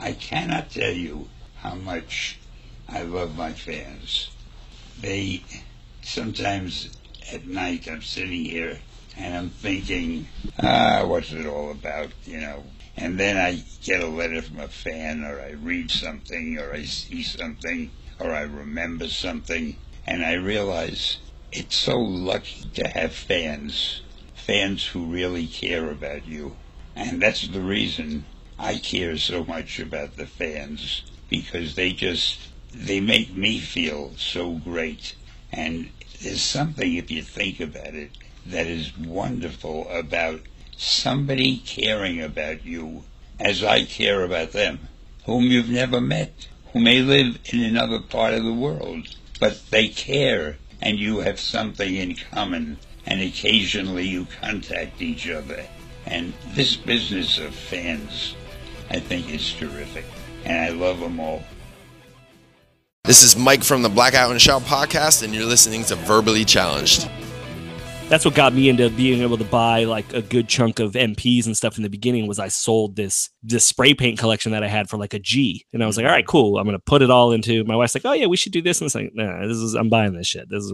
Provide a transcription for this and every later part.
I cannot tell you how much I love my fans. They sometimes at night I'm sitting here and I'm thinking, what's it all about, And then I get a letter from a fan, or I read something, or I see something, or I remember something, and I realize it's so lucky to have fans who really care about you. And that's the reason I care so much about the fans, because they make me feel so great. And there's something, if you think about it, that is wonderful about somebody caring about you as I care about them, whom you've never met, who may live in another part of the world, but they care, and you have something in common, and occasionally you contact each other. And this business of fans, I think, is terrific, and I love them all. This is Mike from the Blackout and Shout podcast, and you're listening to Verbally Challenged. That's what got me into being able to buy like a good chunk of MPs and stuff in the beginning. Was I sold this spray paint collection that I had for like a G, and I was like, all right, cool. I'm gonna put it all into. My wife's like, oh yeah, we should do this, and it's like, nah, I'm buying this shit. This is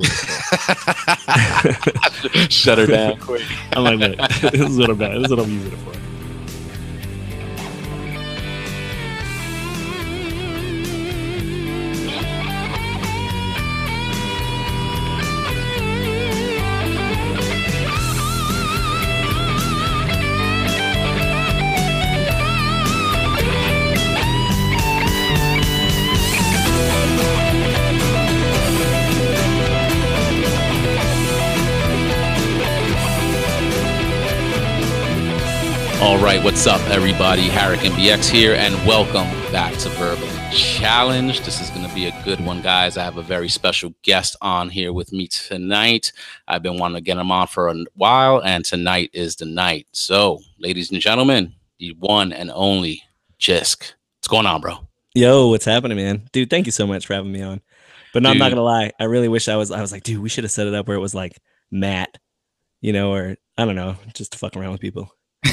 what shut her down quick. I'm like, this is what I'm buying. This is what I'm using it for. All right, what's up, everybody? Harrick MBX here, and welcome back to Verbally Challenged. This is going to be a good one, guys. I have a very special guest on here with me tonight. I've been wanting to get him on for a while, and tonight is the night. So, ladies and gentlemen, the one and only Jisk. What's going on, bro? Yo, what's happening, man? Dude, thank you so much for having me on. But no, I'm not going to lie. I really wish I was like, dude, we should have set it up where it was like Matt, or I don't know, just to fuck around with people.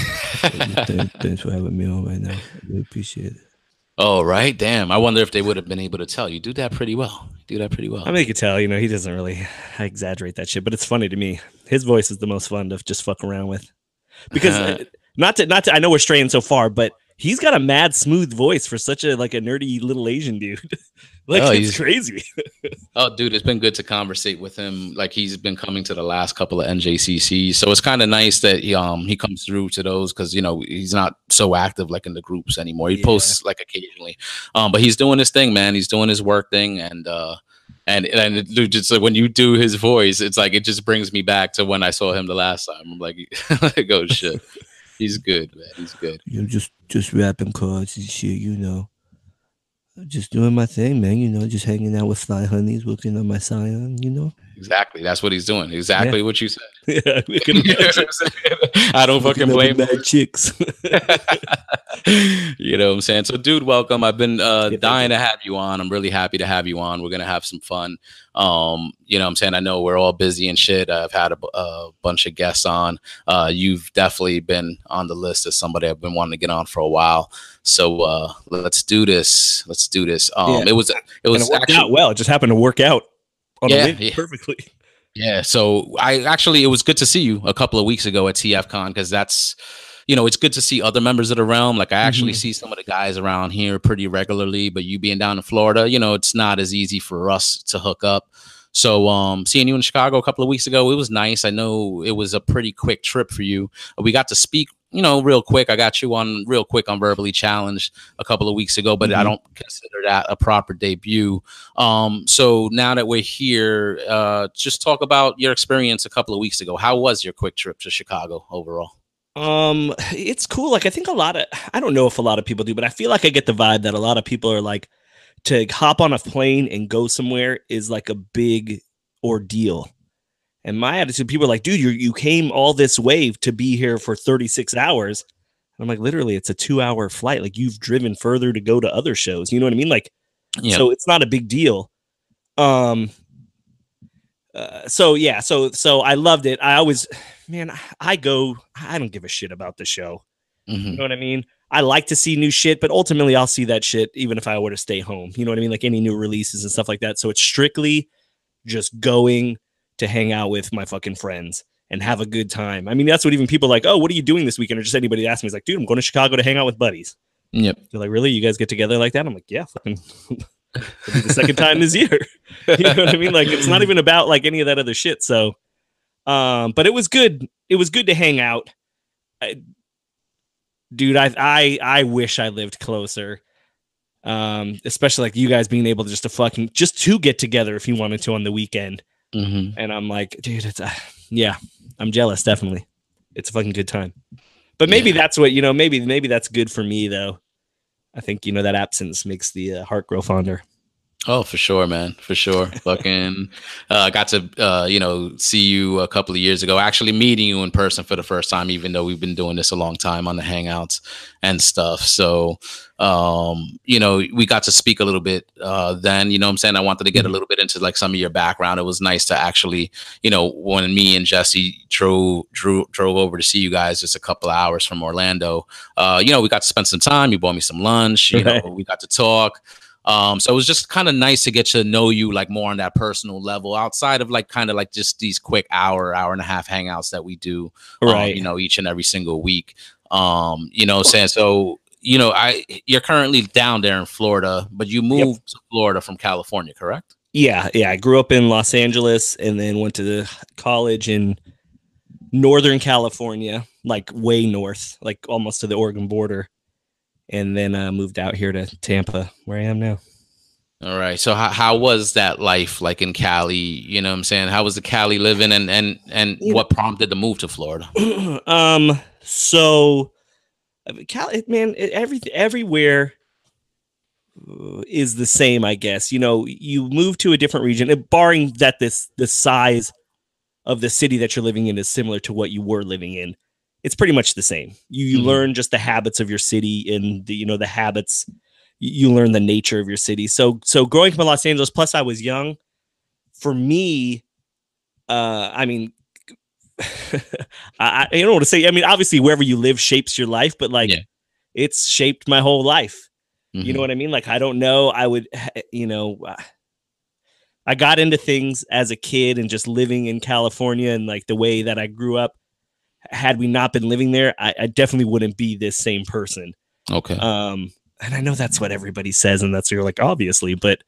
Thanks for having me on right now. I really appreciate it. Oh, right. Damn. I wonder if they would have been able to tell. You do that pretty well. I mean, you could tell, he doesn't really exaggerate that shit, but it's funny to me. His voice is the most fun to just fuck around with. Because not to I know we're straying so far, but he's got a mad smooth voice for such a nerdy little Asian dude. It's crazy. Oh, dude, it's been good to conversate with him. Like, he's been coming to the last couple of NJCCs, so it's kind of nice that he comes through to those, because he's not so active like in the groups anymore. He posts like occasionally, but he's doing his thing, man. He's doing his work thing, and dude, just like when you do his voice, it's like it just brings me back to when I saw him the last time. I'm like, oh shit, he's good, man. He's good. Just rapping cards and shit, Just doing my thing, man, just hanging out with fly honeys, working on my scion, Exactly. That's what he's doing. Exactly what you said. Yeah, I don't fucking blame bad chicks. You know what I'm saying? So, dude, welcome. I've been dying to have you on. I'm really happy to have you on. We're going to have some fun. You know what I'm saying? I know we're all busy and shit. I've had a bunch of guests on. You've definitely been on the list as somebody I've been wanting to get on for a while. So let's do this. It was worked out well. It just happened to work out perfectly. Yeah. So it was good to see you a couple of weeks ago at TFCon, because that's, it's good to see other members of the realm. Like, I actually see some of the guys around here pretty regularly, but you being down in Florida, it's not as easy for us to hook up. So seeing you in Chicago a couple of weeks ago, it was nice. I know it was a pretty quick trip for you. We got to speak, real quick. I got you on real quick on Verbally Challenged a couple of weeks ago, but I don't consider that a proper debut. So now that we're here, just talk about your experience a couple of weeks ago. How was your quick trip to Chicago overall? It's cool. Like, I think I don't know if a lot of people do, but I feel like I get the vibe that a lot of people are like, to hop on a plane and go somewhere is like a big ordeal. And my attitude, people are like, dude, you came all this way to be here for 36 hours. And I'm like, literally, it's a 2-hour flight. Like, you've driven further to go to other shows. You know what I mean? Like, so it's not a big deal. So I loved it. I don't give a shit about the show. You know what I mean? I like to see new shit, but ultimately I'll see that shit even if I were to stay home. You know what I mean? Like any new releases and stuff like that. So it's strictly just going to hang out with my fucking friends and have a good time. I mean, that's what even people are like, oh, what are you doing this weekend? Or just anybody asks me, is like, dude, I'm going to Chicago to hang out with buddies. Yep. They're like, really? You guys get together like that? I'm like, yeah, fucking it'll be the second time this year. You know what I mean? Like, it's not even about like any of that other shit. So, but it was good. It was good to hang out. Dude, I wish I lived closer. Especially like you guys being able to just to get together if you wanted to on the weekend. Mm-hmm. And I'm like, dude, it's yeah, I'm jealous. Definitely. It's a fucking good time. But maybe that's what, maybe that's good for me though. I think, that absence makes the heart grow fonder. Oh, for sure, man. For sure. Fucking got to, see you a couple of years ago, actually meeting you in person for the first time, even though we've been doing this a long time on the Hangouts and stuff. So, we got to speak a little bit then, what I'm saying? I wanted to get a little bit into like some of your background. It was nice to actually, when me and Jesse drove over to see you guys just a couple of hours from Orlando, we got to spend some time. You bought me some lunch, we got to talk. So it was just kind of nice to get to know you like more on that personal level outside of like kind of like just these quick hour and a half hangouts that we do, right? Each and every single week. Saying so, you're currently down there in Florida, but you moved to Florida from California, correct? Yeah. I grew up in Los Angeles and then went to college in Northern California, like way north, like almost to the Oregon border. And then moved out here to Tampa, where I am now. All right. So how was that life like in Cali? You know what I'm saying? How was the Cali living and what prompted the move to Florida? So Cali, man, everywhere is the same, I guess. You move to a different region, barring that the size of the city that you're living in is similar to what you were living in. It's pretty much the same. You learn just the habits of your city and the habits. You learn the nature of your city. So growing up in Los Angeles, plus I was young. For me, I mean, I don't want to say. I mean, obviously, wherever you live shapes your life, but like, it's shaped my whole life. Mm-hmm. You know what I mean? Like, I don't know. I would, I got into things as a kid and just living in California and like the way that I grew up. Had we not been living there, I definitely wouldn't be this same person. Okay. And I know that's what everybody says, and that's you're like obviously, but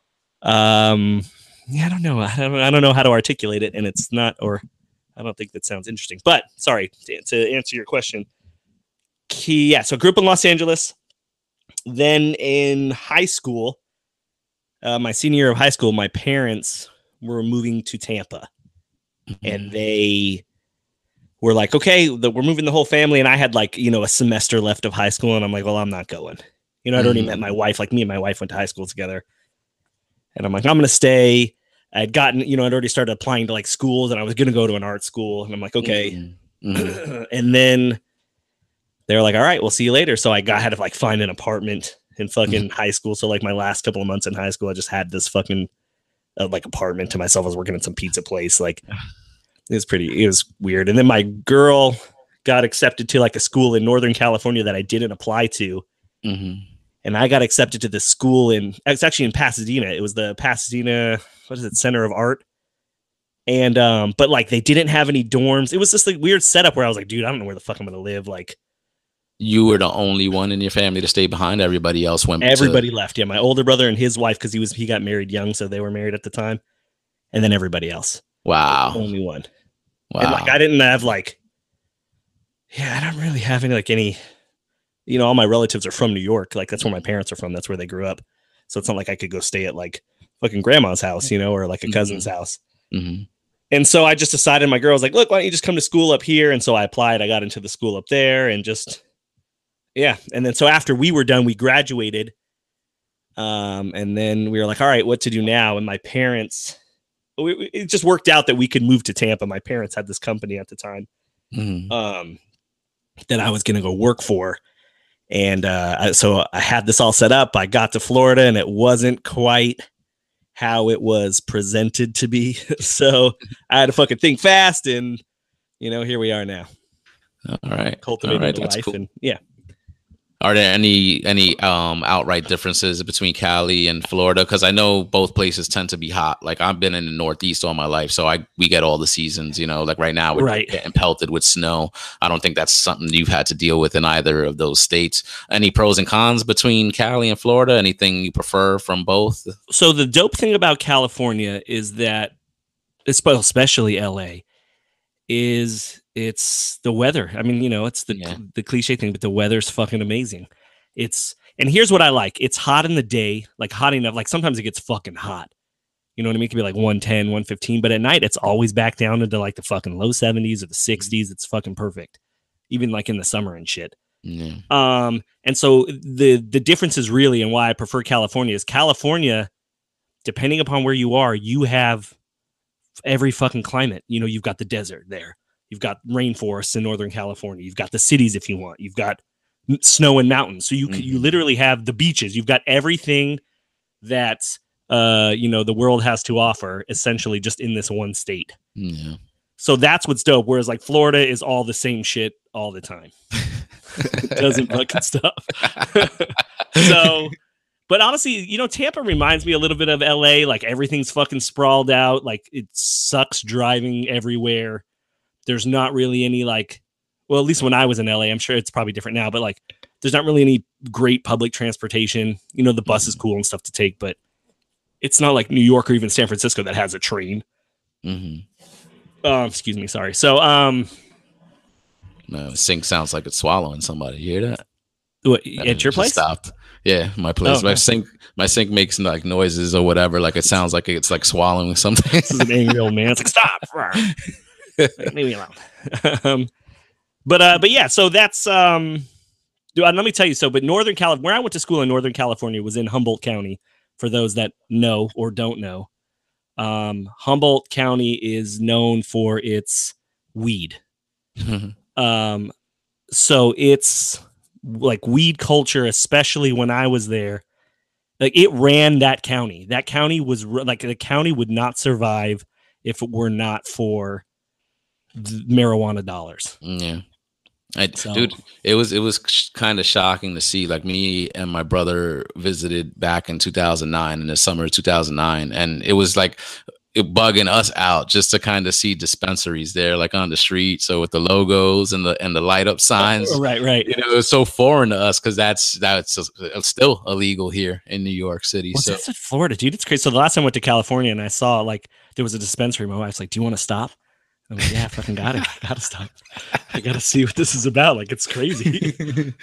I don't know. I don't know how to articulate it, and it's not, or I don't think that sounds interesting. But sorry to answer your question. So I grew up in Los Angeles. Then in high school, my senior year of high school, my parents were moving to Tampa, and they were like, okay, we're moving the whole family. And I had like, a semester left of high school. And I'm like, well, I'm not going. I'd already met my wife. Like me and my wife went to high school together. And I'm like, I'm going to stay. I'd gotten, I'd already started applying to like schools and I was going to go to an art school. And I'm like, okay. And then they're like, all right, we'll see you later. So I had to like find an apartment in fucking high school. So like my last couple of months in high school, I just had this fucking like apartment to myself. I was working at some pizza place. Like, it was weird. And then my girl got accepted to like a school in Northern California that I didn't apply to. Mm-hmm. And I got accepted to this school it's actually in Pasadena. It was the Pasadena, Center of Art. And, but like they didn't have any dorms. It was just like weird setup where I was like, dude, I don't know where the fuck I'm going to live. Like, you were the only one in your family to stay behind. Everybody else went. Everybody left. Yeah. My older brother and his wife, cause he got married young. So they were married at the time. And then everybody else. Wow. Only one. Wow. And like I didn't have like, I don't really have any, all my relatives are from New York. Like that's where my parents are from. That's where they grew up. So it's not like I could go stay at like fucking grandma's house, or like a cousin's house. Mm-hmm. And so I just decided, my girl was like, look, why don't you just come to school up here? And so I applied. I got into the school up there and just, And then so after we were done, we graduated. And then we were like, all right, what to do now? And my parents, it just worked out that we could move to Tampa. My parents had this company at the time that I was going to go work for. And so I had this all set up. I got to Florida and it wasn't quite how it was presented to be. So I had to fucking think fast and, here we are now. All right. Cultivating the life. Cool. And Are there any outright differences between Cali and Florida? Because I know both places tend to be hot. Like I've been in the Northeast all my life, so we get all the seasons. You know, like right now we're Right. getting pelted with snow. I don't think that's something you've had to deal with in either of those states. Any pros and cons between Cali and Florida? Anything you prefer from both? So the dope thing about California is that, especially LA, it's the weather. I mean, you know, it's the cliche thing, but the weather's fucking amazing. And here's what I like. It's hot in the day, like hot enough. Like sometimes it gets fucking hot. You know what I mean? It can be like 110, 115, but at night it's always back down into like the fucking low 70s or the 60s. It's fucking perfect. Even like in the summer and shit. Yeah. And so the difference is really, and why I prefer California is California, depending upon where you are, you have every fucking climate. You know, you've got the desert there. You've got rainforests in Northern California. You've got the cities if you want. You've got snow and mountains. So you literally have the beaches. You've got everything that you know, the world has to offer essentially just in this one state. Yeah. So that's what's dope. Whereas like Florida is all the same shit all the time. It doesn't fucking stop. So, but honestly, you know, Tampa reminds me a little bit of LA. Like everything's fucking sprawled out. Like it sucks driving everywhere. There's not really any like, well, at least when I was in LA, I'm sure it's probably different now, but like there's not really any great public transportation. You know, the bus is cool and stuff to take, but it's not like New York or even San Francisco that has a train. Excuse me. Sorry. So, no, sink sounds like it's swallowing somebody. You hear that? What, at your place? Stopped. Yeah, my place. Oh, my sink makes like noises or whatever. Like it sounds like it's like swallowing something. This is an angry old man. It's like, stop. Leave me alone. But yeah, so that's let me tell you. So, but Northern California, where I went to school in Northern California was in Humboldt County. For those that know or don't know, Humboldt County is known for its weed. So it's like weed culture, especially when I was there. Like it ran that county. That county was like the county would not survive if it were not for marijuana dollars. Yeah. Dude, it was kind of shocking to see. Like me and my brother visited back in 2009, in the summer of 2009, and it was like it bugging us out just to kind of see dispensaries there, like on the street. So with the logos and the light up signs, right. You know, it was so foreign to us because that's still illegal here in New York City. Well, so that's in Florida, dude. It's crazy. So the last time I went to California and I saw like there was a dispensary. My wife's like, "Do you want to stop?" I'm like, yeah, I fucking got it. I gotta stop. I gotta see what this is about. Like, it's crazy.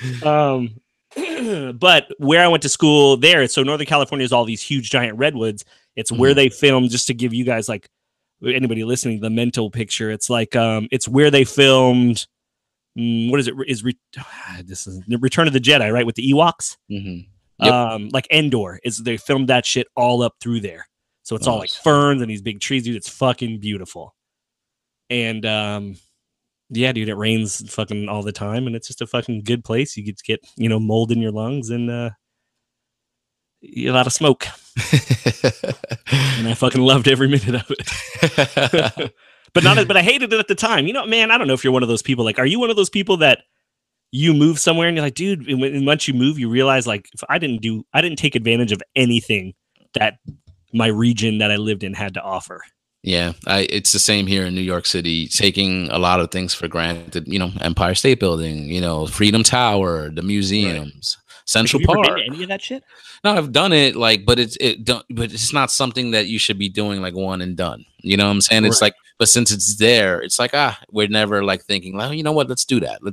But where I went to school there, so Northern California is all these huge giant redwoods. It's where they filmed, just to give you guys, like, anybody listening, the mental picture. It's like, it's where they filmed, what is it? This is Return of the Jedi, right? With the Ewoks. Yep. Like Endor, they filmed that shit all up through there. So it's all like ferns and these big trees, dude. It's fucking beautiful. And yeah, dude, it rains fucking all the time, and it's just a fucking good place. You get you know, mold in your lungs and a lot of smoke. And I fucking loved every minute of it. But I hated it at the time. You know, man, I don't know if you're one of those people. Like, are you one of those people that you move somewhere and you're like, dude, and once you move, you realize like, if I didn't take advantage of anything that my region that I lived in had to offer. Yeah, it's the same here in New York City, taking a lot of things for granted. You know, Empire State Building, you know, Freedom Tower, the museums, Central Park. Have you ever been to any of that shit? No, I've done it, like, but it's not something that you should be doing like one and done. You know what I'm saying? It's like, but since it's there, it's like, we're never like thinking, well, you know what? Let's do that.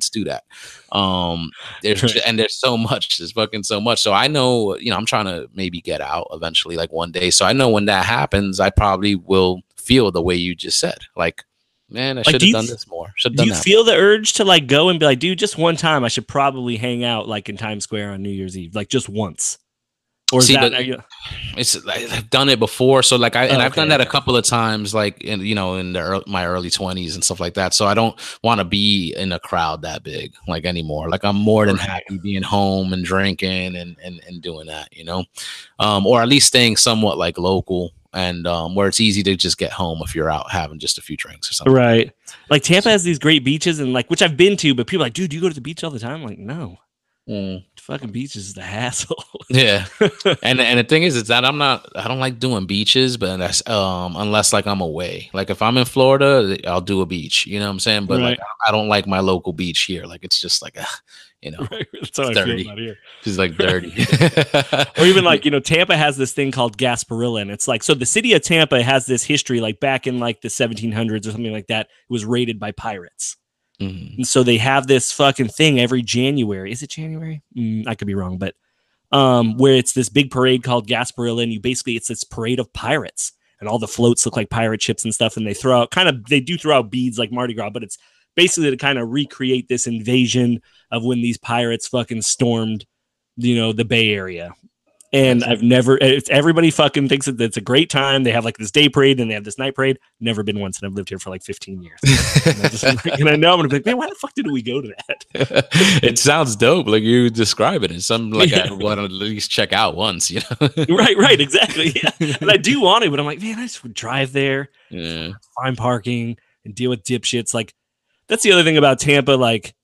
There's so much. There's fucking so much. So I know, you know, I'm trying to maybe get out eventually, like one day. So I know when that happens, I probably will feel the way you just said. Like, man, I should have done this more. Do you feel the urge to like go and be like, dude, just one time I should probably hang out like in Times Square on New Year's Eve, like just once? Or is I've done it before, so like I've done that a couple of times, like in my early 20s and stuff like that. So I don't want to be in a crowd that big like anymore. Like I'm more than happy being home and drinking and doing that, you know, or at least staying somewhat like local and where it's easy to just get home if you're out having just a few drinks or something. Right. Like Tampa has these great beaches and like, which I've been to, but people are like, dude, do you go to the beach all the time? I'm like, no. Fucking beaches is the hassle. Yeah, and the thing is that I don't like doing beaches, but that's unless like I'm away. Like if I'm in Florida, I'll do a beach. You know what I'm saying? But like I don't like my local beach here. Like it's just like Right. That's how I dirty. feel about here. It's like dirty. Or even like, Tampa has this thing called Gasparilla, and it's like, so the city of Tampa has this history, like back in like the 1700s or something like that. It was raided by pirates. Mm-hmm. And so they have this fucking thing every January. Is it January? I could be wrong, but where it's this big parade called Gasparilla, and it's this parade of pirates, and all the floats look like pirate ships and stuff, and they throw out beads like Mardi Gras, but it's basically to kind of recreate this invasion of when these pirates fucking stormed, the Bay Area. And everybody fucking thinks that it's a great time. They have like this day parade and they have this night parade. Never been once, and I've lived here for like 15 years. And I know I'm gonna be like, man, why the fuck did we go to that? It sounds dope. Like you describe it. It's something like I want to at least check out once, Right, exactly. Yeah. And I do want to, but I'm like, man, I just would drive there, find parking, and deal with dipshits. Like, that's the other thing about Tampa. Like,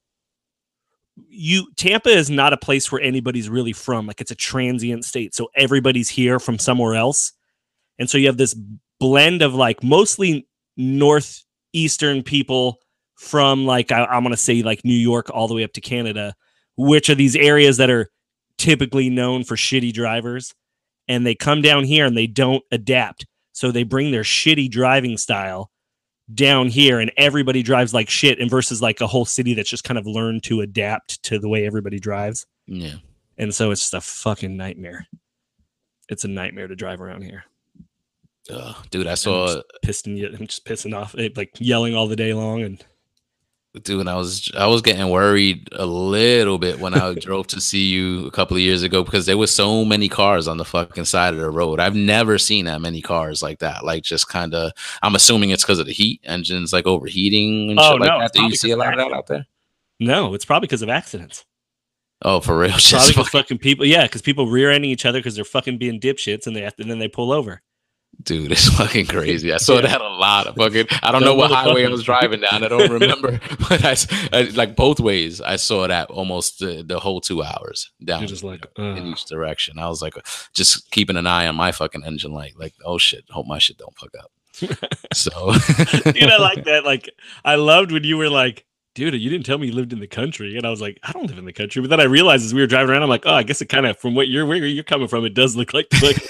Tampa is not a place where anybody's really from. Like, it's a transient state, so everybody's here from somewhere else, and so you have this blend of like mostly northeastern people from like I'm gonna say like New York all the way up to Canada, which are these areas that are typically known for shitty drivers, and they come down here and they don't adapt, so they bring their shitty driving style down here, and everybody drives like shit, and versus like a whole city that's just kind of learned to adapt to the way everybody drives. Yeah. And so it's just a fucking nightmare. It's a nightmare to drive around here. Dude, I saw I'm just pissing off, like yelling all the day long. And dude, I was getting worried a little bit when I drove to see you a couple of years ago, because there was so many cars on the fucking side of the road. I've never seen that many cars like that. Like, just kind of, I'm assuming it's because of the heat, engines like overheating and shit like that. Do you see a lot of that out there? No, it's probably because of accidents. Oh, for real? Probably because fucking people, because people rear-ending each other because they're fucking being dipshits, and then they pull over. Dude, it's fucking crazy. I saw that a lot of fucking. I don't know what highway I was driving down. I don't remember, but I like both ways. I saw that almost the whole 2 hours down, just like in each direction. I was like, just keeping an eye on my fucking engine light. Like, oh shit, hope my shit don't fuck up. So, dude, I like that. Like, I loved when you were like, dude, you didn't tell me you lived in the country. And I was like, I don't live in the country. But then I realized as we were driving around, I'm like, oh, I guess it kind of, from where you're coming from, it does look like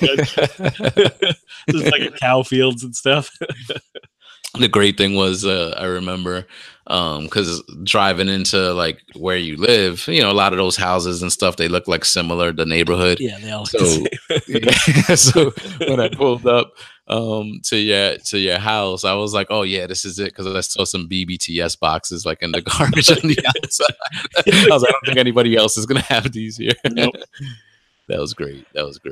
the just like cow fields and stuff. The great thing was, I remember, because driving into like where you live, a lot of those houses and stuff, they look like similar, the neighborhood. Yeah, they all so when I pulled up to your house, I was like, oh yeah, this is it, because I saw some BBTS boxes like in the garbage on the outside. I was like, I don't think anybody else is gonna have these here. Nope. That was great.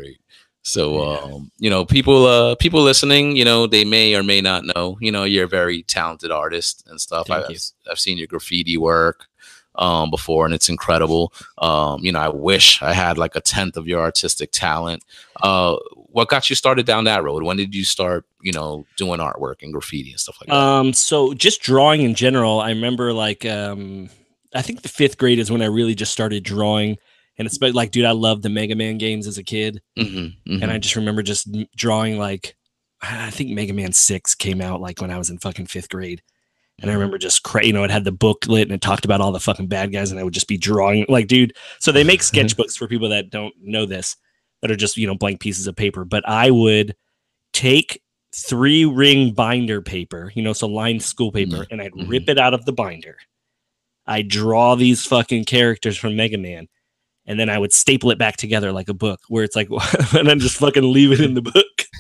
So, people listening, they may or may not know, you're a very talented artist and stuff. I've seen your graffiti work before, and it's incredible. I wish I had like 1/10 of your artistic talent. What got you started down that road? When did you start, doing artwork and graffiti and stuff like that? So just drawing in general, I remember like, I think the 5th grade is when I really just started drawing. And it's like, dude, I loved the Mega Man games as a kid. And I just remember just drawing, like, I think Mega Man 6 came out like when I was in fucking 5th grade. And I remember just, it had the booklet and it talked about all the fucking bad guys. And I would just be drawing, like, dude. So they make sketchbooks for people that don't know this, that are just, blank pieces of paper. But I would take 3-ring binder paper, so lined school paper, and I'd rip it out of the binder. I'd draw these fucking characters from Mega Man. And then I would staple it back together like a book, where it's like, and then just fucking leave it in the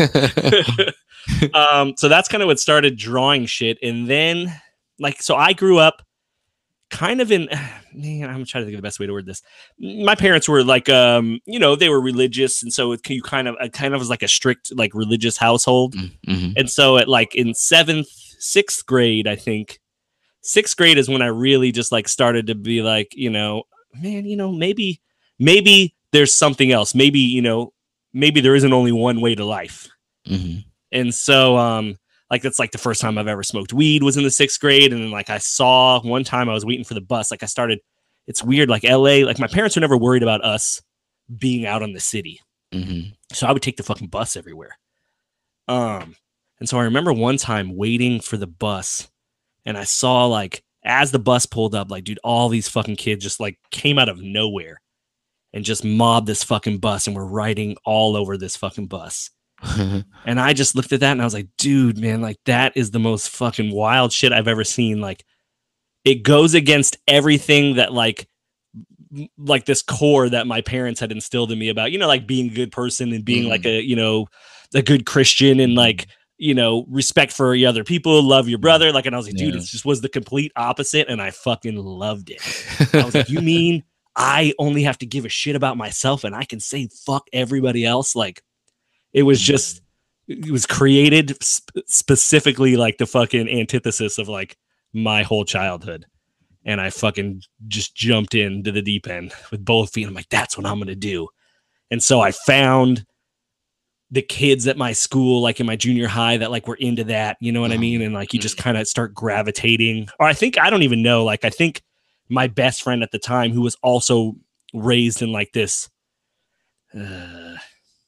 book. So that's kind of what started drawing shit. And then, like, so I grew up kind of in, man, I'm trying to think of the best way to word this. My parents were like, they were religious. And so it kind of was like a strict, like, religious household. And so in 6th grade, I think 6th grade is when I really just like started to be like, man, maybe there's something else. Maybe there isn't only one way to life. And so, like, that's like the first time I've ever smoked weed was in the 6th grade. And then, like, I saw one time I was waiting for the bus. Like, it's weird. Like LA, like my parents were never worried about us being out on the city. Mm-hmm. So I would take the fucking bus everywhere. And so I remember one time waiting for the bus, and I saw, like, as the bus pulled up, like, dude, all these fucking kids just like came out of nowhere and just mobbed this fucking bus and were riding all over this fucking bus. And I just looked at that and I was like, dude, man, like that is the most fucking wild shit I've ever seen. Like, it goes against everything that like this core that my parents had instilled in me about, like being a good person and being like a, a good Christian and like, respect for other people, love your brother. Like, and I was like, dude, it just was the complete opposite. And I fucking loved it. I was like, you mean I only have to give a shit about myself and I can say fuck everybody else? Like, it was just, it was created specifically like the fucking antithesis of like my whole childhood. And I fucking just jumped into the deep end with both feet. I'm like, that's what I'm going to do. And so I found the kids at my school, like in my junior high, that like were into that, you know what I mean? And like, you just kind of start gravitating, or I don't even know. Like, I think my best friend at the time, who was also raised in like this, man,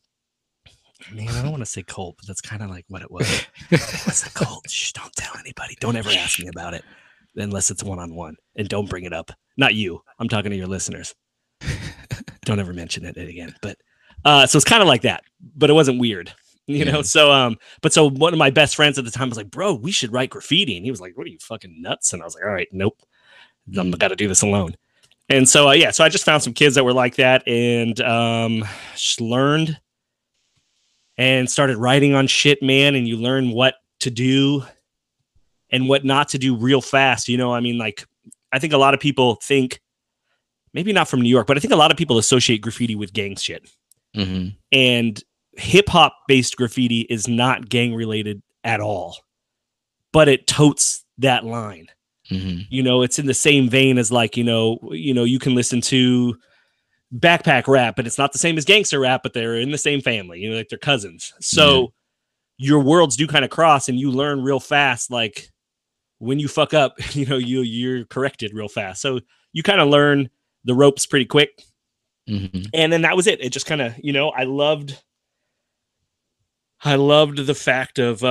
I don't want to say cult, but that's kind of like what it was. What's a cult? Shh, don't tell anybody. Don't ever ask me about it unless it's one-on-one, and don't bring it up. Not you. I'm talking to your listeners. Don't ever mention it again. But so it's kind of like that, but it wasn't weird, you know? So, so one of my best friends at the time was like, bro, we should write graffiti. And he was like, what are you, fucking nuts? And I was like, all right, nope. I'm got to do this alone. And so, so I just found some kids that were like that, and just learned and started writing on shit, man. And you learn what to do and what not to do real fast. I mean, like, I think a lot of people think, maybe not from New York, but I think a lot of people associate graffiti with gang shit. Mm-hmm. And hip hop based graffiti is not gang related at all, but it totes that line. Mm-hmm. It's in the same vein as like, you can listen to backpack rap, but it's not the same as gangster rap, but they're in the same family, like they're cousins. So your worlds do kind of cross, and you learn real fast. Like, when you fuck up, you're corrected real fast. So you kind of learn the ropes pretty quick. Mm-hmm. And then that was it. It just kind of, I loved the fact of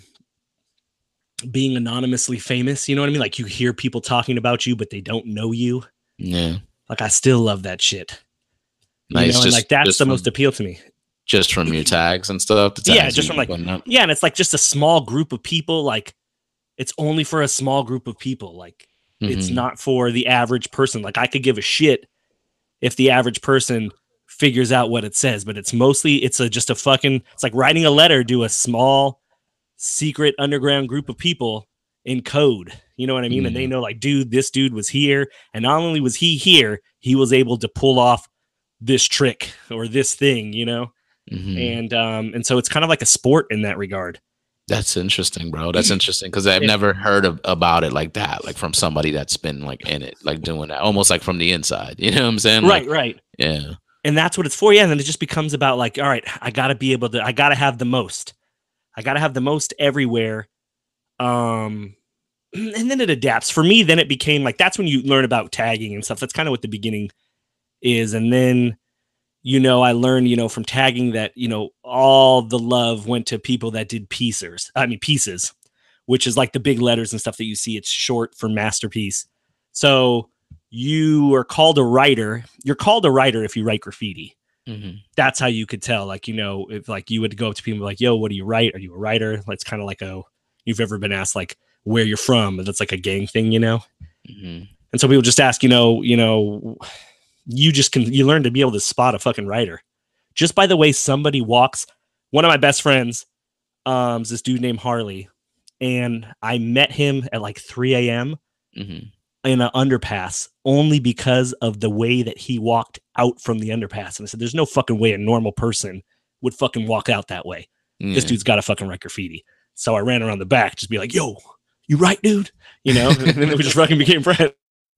being anonymously famous. You know what I mean? Like, you hear people talking about you, but they don't know you. Yeah. Like, I still love that shit. Nice. And like, that's the most appeal to me. Just from your tags and stuff. Just from like, and it's like just a small group of people. Like, it's only for a small group of people. Like, it's not for the average person. Like, I could give a shit if the average person figures out what it says, but it's mostly, it's like writing a letter to a small secret underground group of people in code. You know what I mean? And they know, like, dude, this dude was here. And not only was he here, he was able to pull off this trick or this thing, And so it's kind of like a sport in that regard. That's interesting, bro. That's interesting, because I've never heard about it like that, like from somebody that's been like in it, like doing that, almost like from the inside. You know what I'm saying? Like, right. Yeah. And that's what it's for. Yeah. And then it just becomes about like, all right, I got to have the most. I got to have the most everywhere. And then it adapts. For me, then it became like, that's when you learn about tagging and stuff. That's kind of what the beginning is. And then, I learned, from tagging that, all the love went to people that did pieces, which is like the big letters and stuff that you see. It's short for masterpiece. So you are called a writer. You're called a writer if you write graffiti. Mm-hmm. That's how you could tell. Like, if like you would go up to people like, yo, what do you write? Are you a writer? It's kind of like you've ever been asked like where you're from. That's like a gang thing, Mm-hmm. And so people just ask, you learn to be able to spot a fucking writer just by the way somebody walks. One of my best friends is this dude named Harley, and I met him at like 3 a.m. Mm-hmm. in an underpass only because of the way that he walked out from the underpass. And I said, there's no fucking way a normal person would fucking walk out that way. Yeah. This dude's got to fucking write graffiti. So I ran around the back, just be like, yo, you right, dude? And then we just fucking became friends.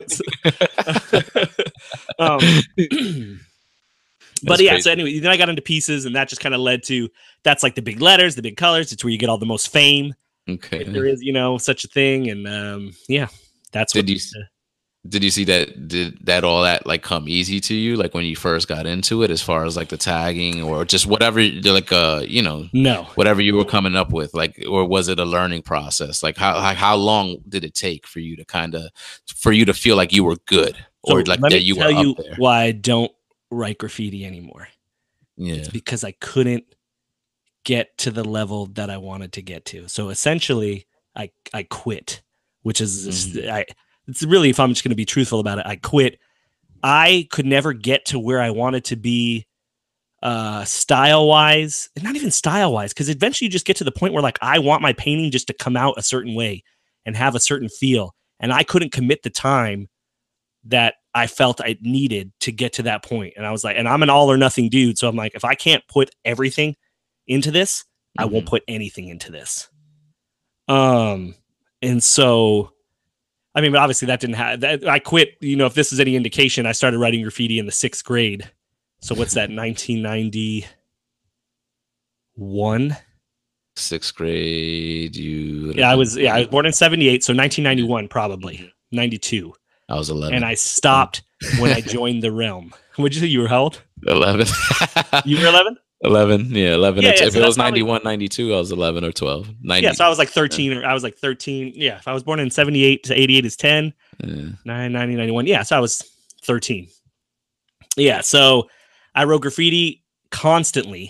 But yeah, crazy. So anyway, then I got into pieces, and that just kind of led to, that's like the big letters, the big colors. It's where you get all the most fame. Okay. If there is, such a thing. And that's did Did you see that? Did that all that like come easy to you, like when you first got into it, as far as like the tagging or just whatever, like No. whatever you were coming up with, like, or was it a learning process? Like how long did it take for you to feel like you were good, or So like let that me you tell were you up there? why I don't write graffiti anymore. Yeah. It's because I couldn't get to the level that I wanted to get to. So essentially, I quit, which is it's really, if I'm just going to be truthful about it, I quit. I could never get to where I wanted to be style wise, and not even style wise, because eventually you just get to the point where like I want my painting just to come out a certain way and have a certain feel, and I couldn't commit the time that I felt I needed to get to that point. And I was like, and I'm an all or nothing dude, so I'm like, if I can't put everything into this, I won't put anything into this. And so, I mean, but obviously that didn't happen. I quit, if this is any indication, I started writing graffiti in the 6th grade. So what's that, 1991? 6th grade, I was born in 78, so 1991 probably, 92. I was 11. And I stopped when I joined the realm. What'd you say? You were how old? 11. You were 11? 11, yeah, 11. Yeah, if so it was probably 91, 92, I was 11 or 12. 90. Yeah, so I was like 13, or I was like 13. Yeah, if I was born in 78 to 88 is 10. 9, 90, 91. Yeah, so I was 13. Yeah, so I wrote graffiti constantly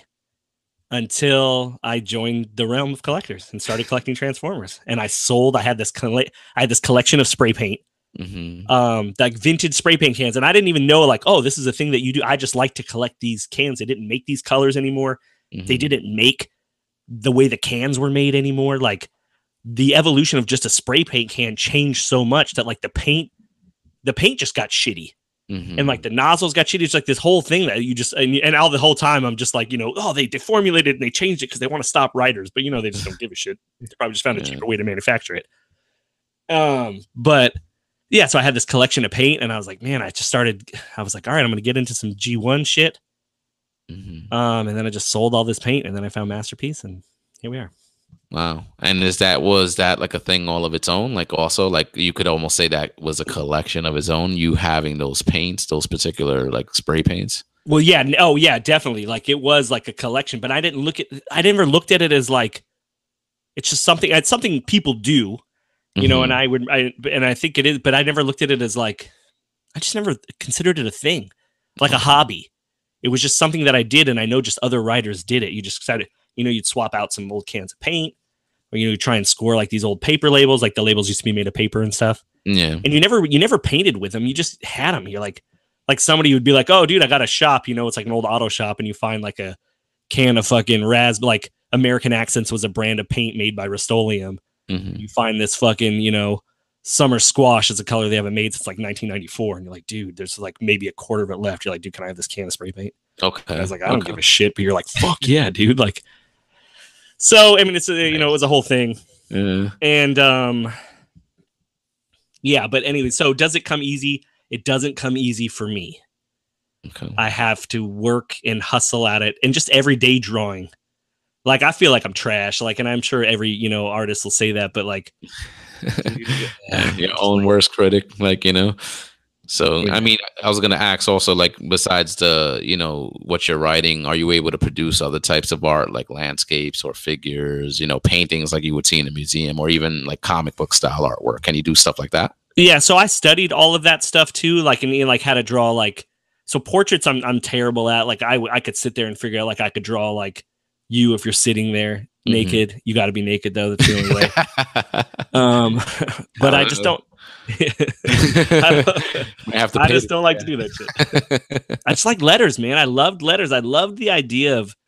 until I joined the realm of collectors and started collecting Transformers. And I had this collection of spray paint. Like vintage spray paint cans, and I didn't even know like, oh, this is a thing that you do. I just like to collect these cans. They didn't make these colors anymore. They didn't make the way the cans were made anymore. Like the evolution of just a spray paint can changed so much that like the paint just got shitty. And like the nozzles got shitty. It's like this whole thing that you just, and all the whole time I'm just like, oh, they deformulated and they changed it because they want to stop writers, but they just don't give a shit. They probably just found a cheaper way to manufacture it. But yeah, so I had this collection of paint, and I was like, man, I was like, all right, I'm going to get into some G1 shit. And then I just sold all this paint, and then I found Masterpiece, and here we are. Wow. And was that like a thing all of its own? Like also, like you could almost say that was a collection of its own, you having those paints, those particular like spray paints? Well, yeah. Oh, yeah, definitely. Like it was like a collection, but I never looked at it as like, it's just something, it's something people do. And I think it is, but I never looked at it as like, I just never considered it a thing, like a hobby. It was just something that I did, and I know just other writers did it. You just decided, you'd swap out some old cans of paint, or you try and score like these old paper labels, like the labels used to be made of paper and stuff. Yeah. And you never painted with them. You just had them. You're like somebody would be like, oh, dude, I got a shop. It's like an old auto shop, and you find like a can of fucking like American Accents was a brand of paint made by Rust-Oleum. You find this fucking, summer squash is a color they haven't made since like 1994. And you're like, dude, there's like maybe a quarter of it left. You're like, dude, can I have this can of spray paint? Okay. And I was like, I don't give a shit. But you're like, fuck yeah, dude. Like, so, I mean, it's, it was a whole thing. Yeah. And, yeah, but anyway, so does it come easy? It doesn't come easy for me. Okay. I have to work and hustle at it, and just everyday drawing. Like, I feel like I'm trash. Like, and I'm sure every, artist will say that, but like, your own worst critic, like, So, yeah. I mean, I was going to ask also, like, besides the, what you're writing, are you able to produce other types of art, like landscapes or figures, paintings like you would see in a museum, or even like comic book style artwork? Can you do stuff like that? Yeah. So I studied all of that stuff too, like, and like how to draw, like, so portraits I'm terrible at. Like I could sit there and figure out, like, I could draw like you if you're sitting there naked. You got to be naked though. That's the only way. But I just don't. I just don't like to do that shit. I just like letters, man. I loved letters. I loved the idea of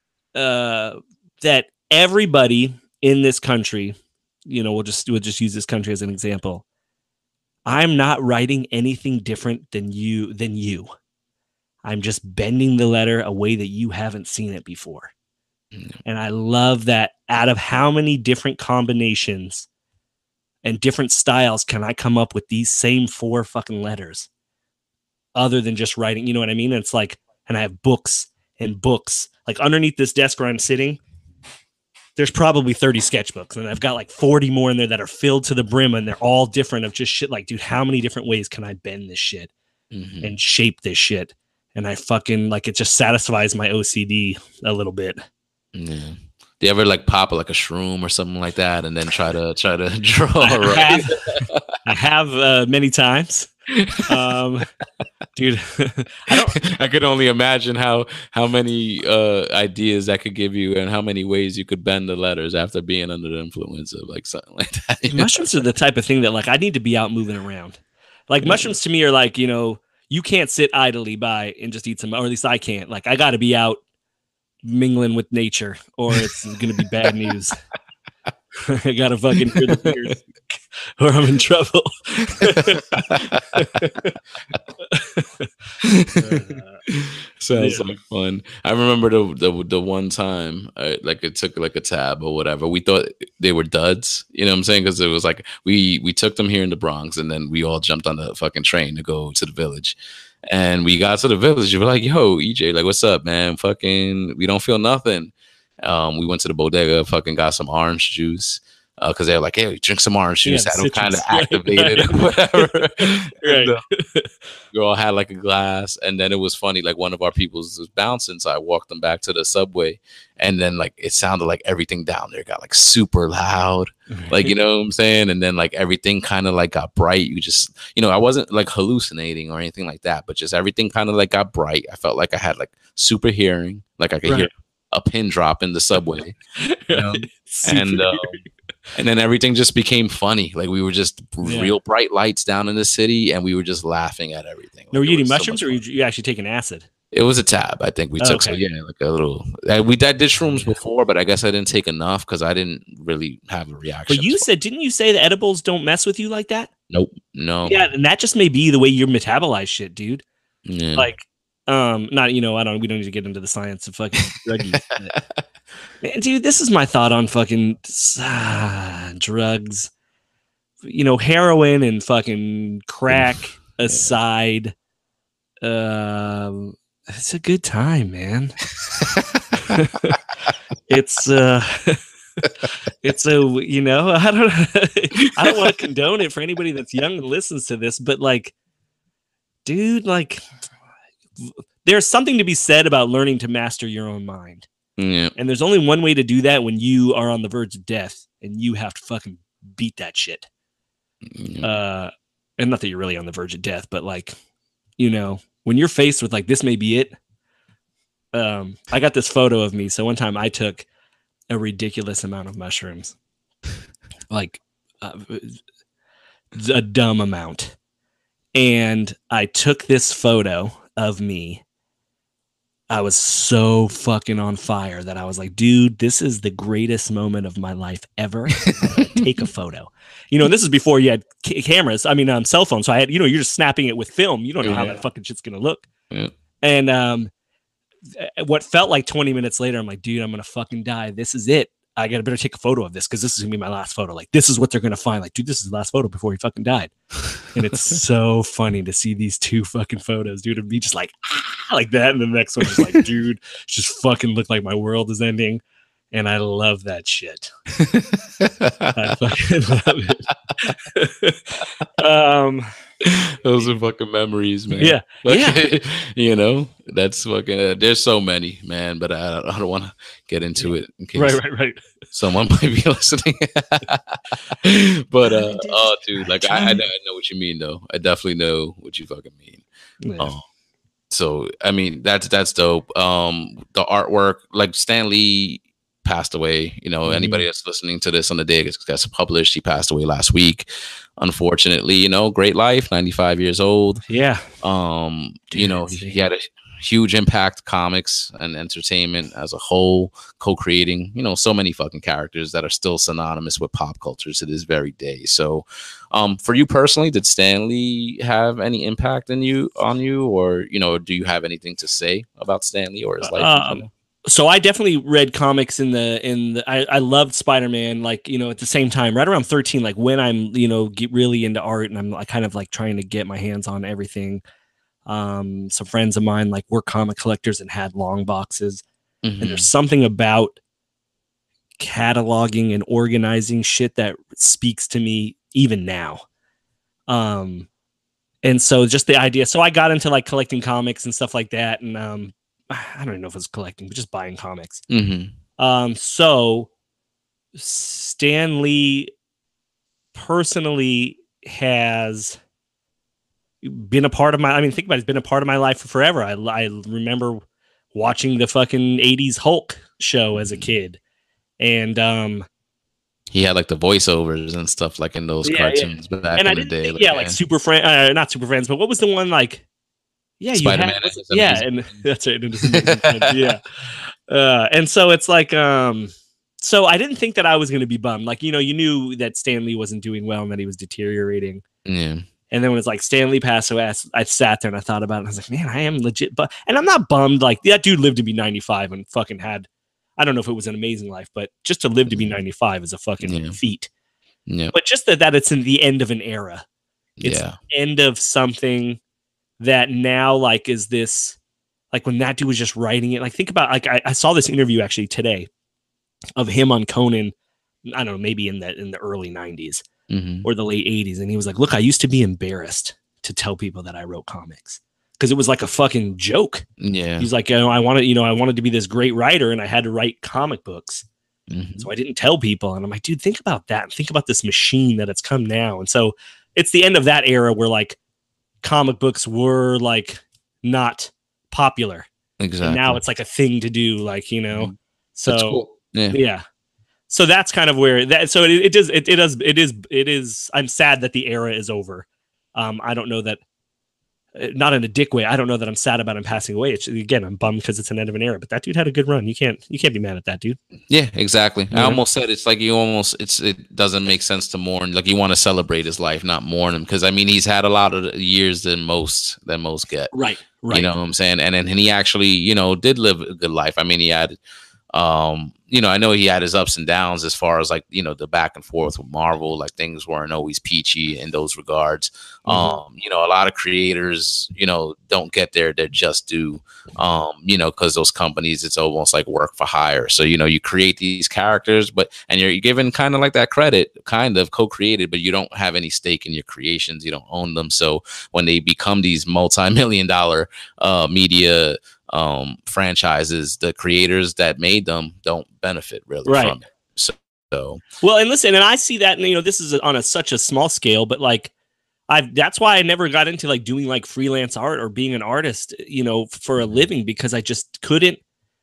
that everybody in this country, we'll just use this country as an example. I'm not writing anything different than you. I'm just bending the letter a way that you haven't seen it before. And I love that. Out of how many different combinations and different styles can I come up with these same 4 fucking letters, other than just writing? You know what I mean? And it's like, and I have books and books, like underneath this desk where I'm sitting. there's probably 30 sketchbooks, and I've got like 40 more in there that are filled to the brim, and they're all different of just shit. Like, dude, how many different ways can I bend this shit and shape this shit? And I fucking like, it just satisfies my OCD a little bit. Yeah. Do you ever like pop like a shroom or something like that, and then try to draw? Right? I have many times, dude. I could only imagine how many ideas that could give you, and how many ways you could bend the letters after being under the influence of like something like that. Mushrooms are the type of thing that like I need to be out moving around. Like mushrooms to me are like, you can't sit idly by and just eat some, or at least I can't. Like I got to be out mingling with nature, or it's gonna be bad news. I gotta fucking hear the beers, or I'm in trouble. Sounds like fun. I remember the one time, like it took like a tab or whatever. We thought they were duds, you know what I'm saying? Because it was like we took them here in the Bronx, and then we all jumped on the fucking train to go to the village. And we got to the village. You were like, "Yo, EJ, like, what's up, man? Fucking, we don't feel nothing." We went to the bodega, fucking got some orange juice, because they were like, "Hey, drink some orange juice." Had them kind of activated, or whatever. Right. And, we all had like a glass, and then it was funny. Like one of our peoples was bouncing, so I walked them back to the subway, and then like it sounded like everything down there got like super loud, like you know what I'm saying. And then like everything kind of like got bright. You just, I wasn't like hallucinating or anything like that, but just everything kind of like got bright. I felt like I had like super hearing, like I could hear a pin drop in the subway, and then everything just became funny. Like we were just real bright lights down in the city, and we were just laughing at everything. No, were you eating mushrooms, or were you actually taking acid? It was a tab, I think we took. Okay. So yeah, like a little. I did shrooms before, but I guess I didn't take enough because I didn't really have a reaction. But didn't you say the edibles don't mess with you like that? Nope, no. Yeah, and that just may be the way you metabolize shit, dude. Yeah. Like, not we don't need to get into the science of fucking drug use. Man, dude, this is my thought on fucking drugs. Heroin and fucking crack aside. It's a good time, man. it's I don't want to condone it for anybody that's young and listens to this, but like, dude, like there's something to be said about learning to master your own mind. Yeah. And there's only one way to do that when you are on the verge of death and you have to fucking beat that shit. Yeah. And not that you're really on the verge of death, but like, when you're faced with like, this may be it. I got this photo of me. So one time I took a ridiculous amount of mushrooms, like a dumb amount. And I took this photo of me. I was so fucking on fire that I was like, dude, this is the greatest moment of my life ever. Take a photo. This is before you had cameras. I mean, cell phones. So I had, you're just snapping it with film. You don't know how that fucking shit's going to look. Yeah. And what felt like 20 minutes later, I'm like, dude, I'm going to fucking die. This is it. I better take a photo of this because this is going to be my last photo. Like, this is what they're going to find. Like, dude, this is the last photo before he fucking died. And it's so funny to see these two fucking photos, dude, of me just like that. And the next one is like, dude, just fucking look like my world is ending. And I love that shit. I fucking love it. Those are fucking memories, man. Yeah. Yeah. That's fucking, there's so many, man, but I don't want to get into it in case right. someone might be listening. But, oh, dude, like, I know what you mean, though. I definitely know what you fucking mean. Yeah. So, I mean, that's dope. The artwork, like Stan Lee passed away. Anybody that's listening to this on the day it gets published, he passed away last week. Unfortunately, great life, 95 years old. Yeah. He had a huge impact, comics and entertainment as a whole, co-creating, so many fucking characters that are still synonymous with pop culture to this very day. So, for you personally, did Stan Lee have any impact on you, or, do you have anything to say about Stan Lee or his life? So I definitely read comics I loved Spider-Man, like, at the same time, right around 13, like when I'm, get really into art and I'm like kind of like trying to get my hands on everything. Some friends of mine like were comic collectors and had long boxes. Mm-hmm. And there's something about cataloging and organizing shit that speaks to me even now. And so just the idea, so I got into like collecting comics and stuff like that. And I don't even know if it's collecting, but just buying comics. So Stan Lee personally has been a part of my, I mean, think about it, it's been a part of my life for forever. I remember watching the fucking 80s Hulk show as a kid. And he had like the voiceovers and stuff like in those cartoons back in the day. Like Super Friends, not Super Friends, but what was the one like? Yeah, Spider-Man. And that's right. Yeah. And so it's like, so I didn't think that I was going to be bummed. Like, you know, you knew that Stan Lee wasn't doing well and that he was deteriorating. Yeah. And then when it's like Stan Lee passed away, I sat there and I thought about it. And I was like, man, I am legit. But and I'm not bummed. Like that dude lived to be 95 and fucking had, I don't know if it was an amazing life, but just to live to be 95 is a fucking feat. Yeah. But just that it's in the end of an era. It's the end of something that now like is this, like when that dude was just writing it. Like think about, like I saw this interview actually today of him on Conan. I don't know, maybe in the early 90s or the late 80s. And he was like, look, I used to be embarrassed to tell people that I wrote comics because it was like a fucking joke. Yeah. He's like, I wanted to be this great writer and I had to write comic books. So I didn't tell people. And I'm like, dude, think about that. Think about this machine that it's come now. And so it's the end of that era where like comic books were like not popular. Exactly. And now it's like a thing to do, like, you know, so that's cool. Yeah. So that's kind of where that, so it is, I'm sad that the era is over. I don't know that, not in a dick way. I don't know that I'm sad about him passing away. It's, again, I'm bummed because it's an end of an era, but that dude had a good run. You can't be mad at that dude. Yeah, exactly. I almost said it's like it doesn't make sense to mourn. Like you want to celebrate his life, not mourn him. Because I mean, he's had a lot of years than most get. Right. You know what I'm saying? And he actually, you know, did live a good life. I mean, he had, you know, I know he had his ups and downs as far as like, you know, the back and forth with Marvel, like things weren't always peachy in those regards. You know, a lot of creators, you know, don't get their just due, you know, because those companies, it's almost like work for hire. So, you know, you create these characters, and you're given kind of like that credit, kind of co-created, but you don't have any stake in your creations. You don't own them. So when they become these multi-million-dollar media franchises, the creators that made them don't benefit really from it. So well, and listen, and I see that, you know, this is on such a small scale, but like that's why I never got into like doing like freelance art or being an artist, you know, for a living, because I just couldn't.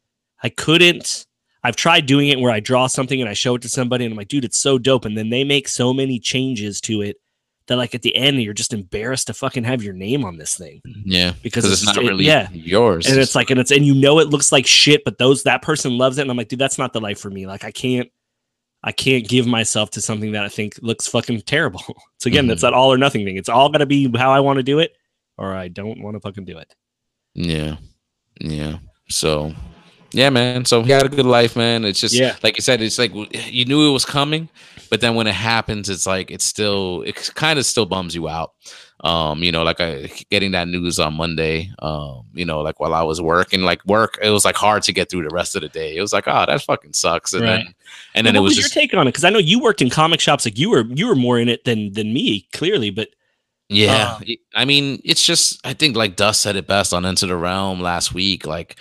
I've tried doing it where I draw something and I show it to somebody and I'm like, dude, it's so dope, and then they make so many changes to it that like at the end you're just embarrassed to fucking have your name on this thing. Yeah, because it's not really yours, and it's like, and you know, it looks like shit, but that person loves it, and I'm like, dude, that's not the life for me. Like I can't give myself to something that I think looks fucking terrible. So again, that's that all or nothing thing. It's all got to be how I want to do it, or I don't want to fucking do it. Yeah. So yeah, man. So he had a good life, man. It's just like you said, it's like you knew it was coming, but then when it happens, it's like it kind of still bums you out. You know, like getting that news on Monday, you know, like while I was working, it was like hard to get through the rest of the day. It was like, oh, that fucking sucks. And then it was your take on it? Because I know you worked in comic shops, like you were more in it than me, clearly, but yeah, I mean, it's just, I think like Dust said it best on Into the Realm last week. Like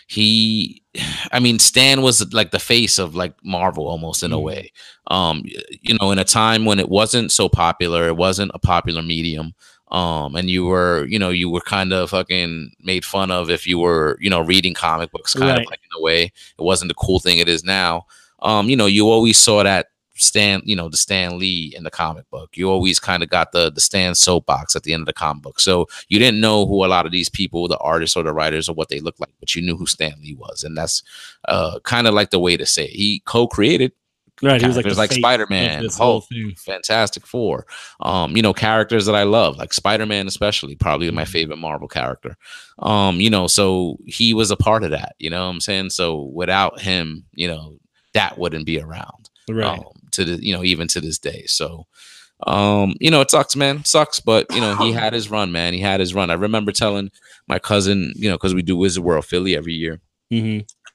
Stan was like the face of like Marvel almost in a way. You know, in a time when it wasn't so popular, it wasn't a popular medium. And you were kind of fucking made fun of if you were, you know, reading comic books kind of like in a way. It wasn't the cool thing it is now. You know, you always saw that the Stan Lee in the comic book. You always kind of got the Stan soapbox at the end of the comic book. So you didn't know who a lot of these people, the artists or the writers, or what they looked like, but you knew who Stan Lee was. And that's kind of like the way to say it. He co-created. Right, he was like Spider-Man, Hulk, Fantastic Four. You know, characters that I love, like Spider-Man especially, probably my favorite Marvel character. You know, so he was a part of that, you know what I'm saying? So without him, you know, that wouldn't be around. Right. Even to this day. So you know, it sucks, man. Sucks, but you know, he had his run, man. He had his run. I remember telling my cousin, you know, because we do Wizard World Philly every year.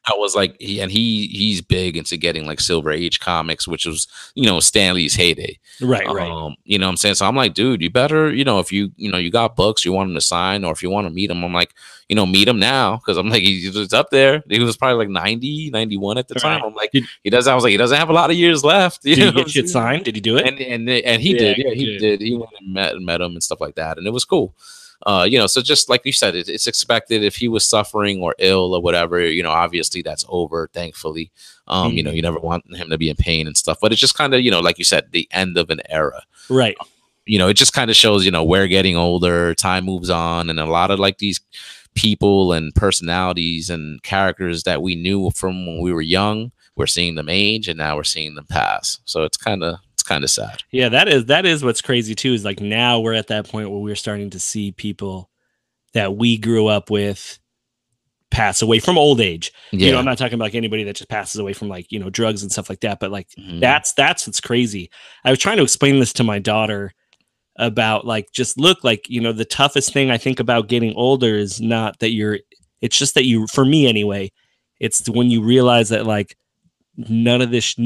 I was like, he's big into getting like Silver Age comics, which was, Stan Lee's heyday. Right. You know what I'm saying? So I'm like, dude, you better, if you got books you want him to sign, or if you want to meet him, I'm like, meet him now. Cause I'm like, he's up there. He was probably like 90, 91 at the time. I'm like, he doesn't have a lot of years left. Did he get shit signed? Did he do it? And he did. Yeah, he did. He went and met him and stuff like that. And it was cool. So just like you said, it's expected. If he was suffering or ill or whatever, obviously that's over, thankfully. You never want him to be in pain and stuff, but it's just kind of, like you said, the end of an era. Right. It just kind of shows, we're getting older, time moves on, and a lot of like these people and personalities and characters that we knew from when we were young, we're seeing them age, and now we're seeing them pass. So it's kind of sad. Yeah, that is what's crazy too, is like now we're at that point where we're starting to see people that we grew up with pass away from old age. I'm not talking about like anybody that just passes away from like, drugs and stuff like that, but like that's what's crazy. I was trying to explain this to my daughter about like, just look, like, the toughest thing I think about getting older is not that it's just that for me anyway, it's when you realize that like none of this,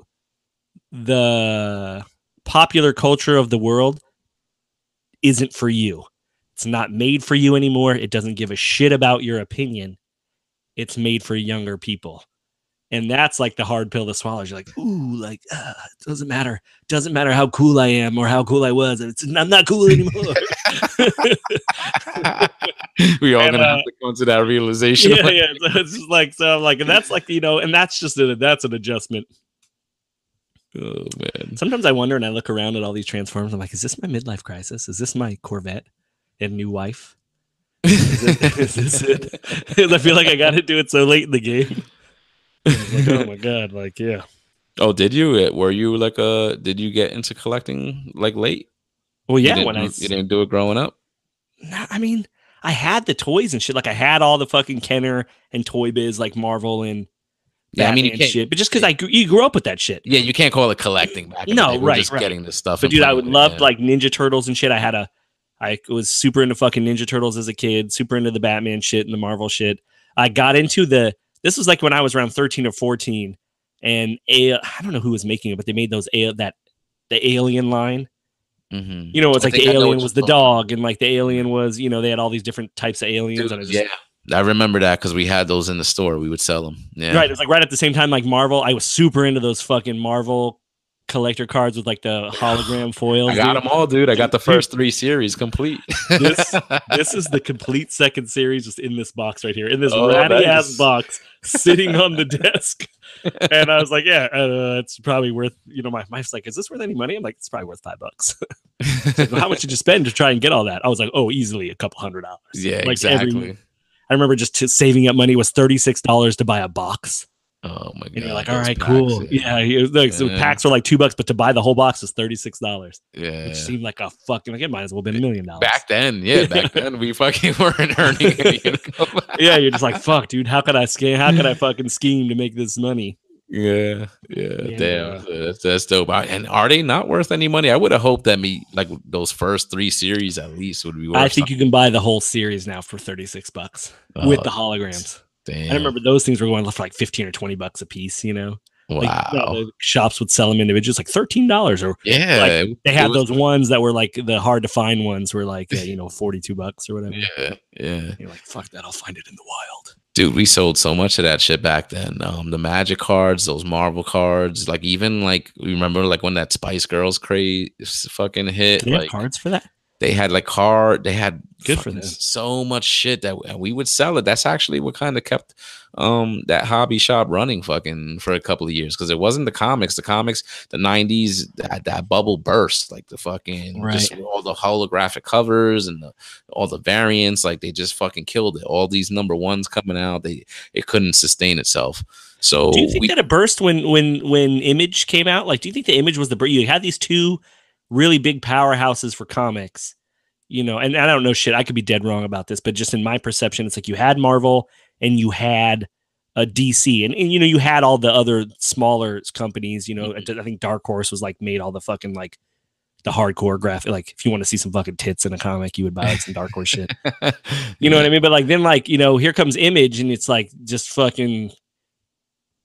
the popular culture of the world isn't for you. It's not made for you anymore. It doesn't give a shit about your opinion. It's made for younger people. And that's like the hard pill to swallow. You're like, ooh, like, it doesn't matter. Doesn't matter how cool I am or how cool I was. I'm not cool anymore. We all gonna have to come to that realization. Yeah. So it's just like, so I'm like, and that's like, and that's just that's an adjustment. Oh man. Sometimes I wonder, and I look around at all these Transformers. I'm like, is this my midlife crisis? Is this my Corvette and new wife? Is this it? I feel like I got to do it so late in the game. Like, oh my god, like yeah. Oh, did you? Were you like did you get into collecting like late? Well, yeah. You didn't do it growing up. Nah, I mean, I had the toys and shit. Like I had all the fucking Kenner and Toy Biz, like Marvel and. Yeah, I mean, you can't, shit, but just because you grew up with that shit. Yeah, you can't call it collecting back. No, right, just getting this stuff. But dude, I would love like Ninja Turtles and shit. I was super into fucking Ninja Turtles as a kid, super into the Batman shit and the Marvel shit. I got into this was like when I was around 13 or 14, and I don't know who was making it, but they made the Alien line. Mm-hmm. It's like the alien was the dog, and like the alien was, they had all these different types of aliens. Dude, and I remember that because we had those in the store. We would sell them. Yeah. Right. It was like right at the same time, like Marvel. I was super into those fucking Marvel collector cards with like the hologram foils. I got them all, dude. I got the first 3 series complete. This is the complete second series just in this box right here, in this ratty ass box sitting on the desk. And I was like, yeah, it's probably worth, my wife's like, is this worth any money? I'm like, it's probably worth $5. Like, well, how much did you spend to try and get all that? I was like, oh, easily a couple $100. Yeah, like exactly. I remember just saving up money was $36 to buy a box. Oh my god! And you're like, all right, cool. So packs were like $2, but to buy the whole box was $36. Yeah, which seemed like a fucking it might as well have been $1 million back then. Yeah, back then we fucking weren't earning any. Yeah, you're just like, fuck, dude. How could I scam? How could I fucking scheme to make this money? Yeah. Damn, that's dope. And are they not worth any money? I would have hoped that those first 3 series at least would be worth. I think you can buy the whole series now for $36 with the holograms. Damn. I remember those things were going for like $15 or $20 a piece. Wow. The shops would sell them individually, like $13 or like, they had those ones that were like the hard to find ones were like $42 or whatever. Yeah. You're like, fuck that, I'll find it in the wild. Dude, we sold so much of that shit back then. The Magic cards, those Marvel cards, like even like remember like when that Spice Girls craze fucking hit. They like cards for that. They had they had good for them. So much shit that we would sell it. That's actually what kind of kept that hobby shop running fucking for a couple of years, because it wasn't the comics. The 90s, that bubble burst, like the fucking just all the holographic covers and all the variants, like they just fucking killed it. All these number ones coming out, it couldn't sustain itself. So do you think that it burst when Image came out? Like, do you think the Image was you had these 2 really big powerhouses for comics, and I don't know shit. I could be dead wrong about this, but just in my perception, it's like you had Marvel and you had a DC, and you had all the other smaller companies. Mm-hmm. I think Dark Horse was like made all the fucking like the hardcore graphic. Like if you want to see some fucking tits in a comic, you would buy some Dark Horse shit. You know what I mean? But like then here comes Image, and it's like just fucking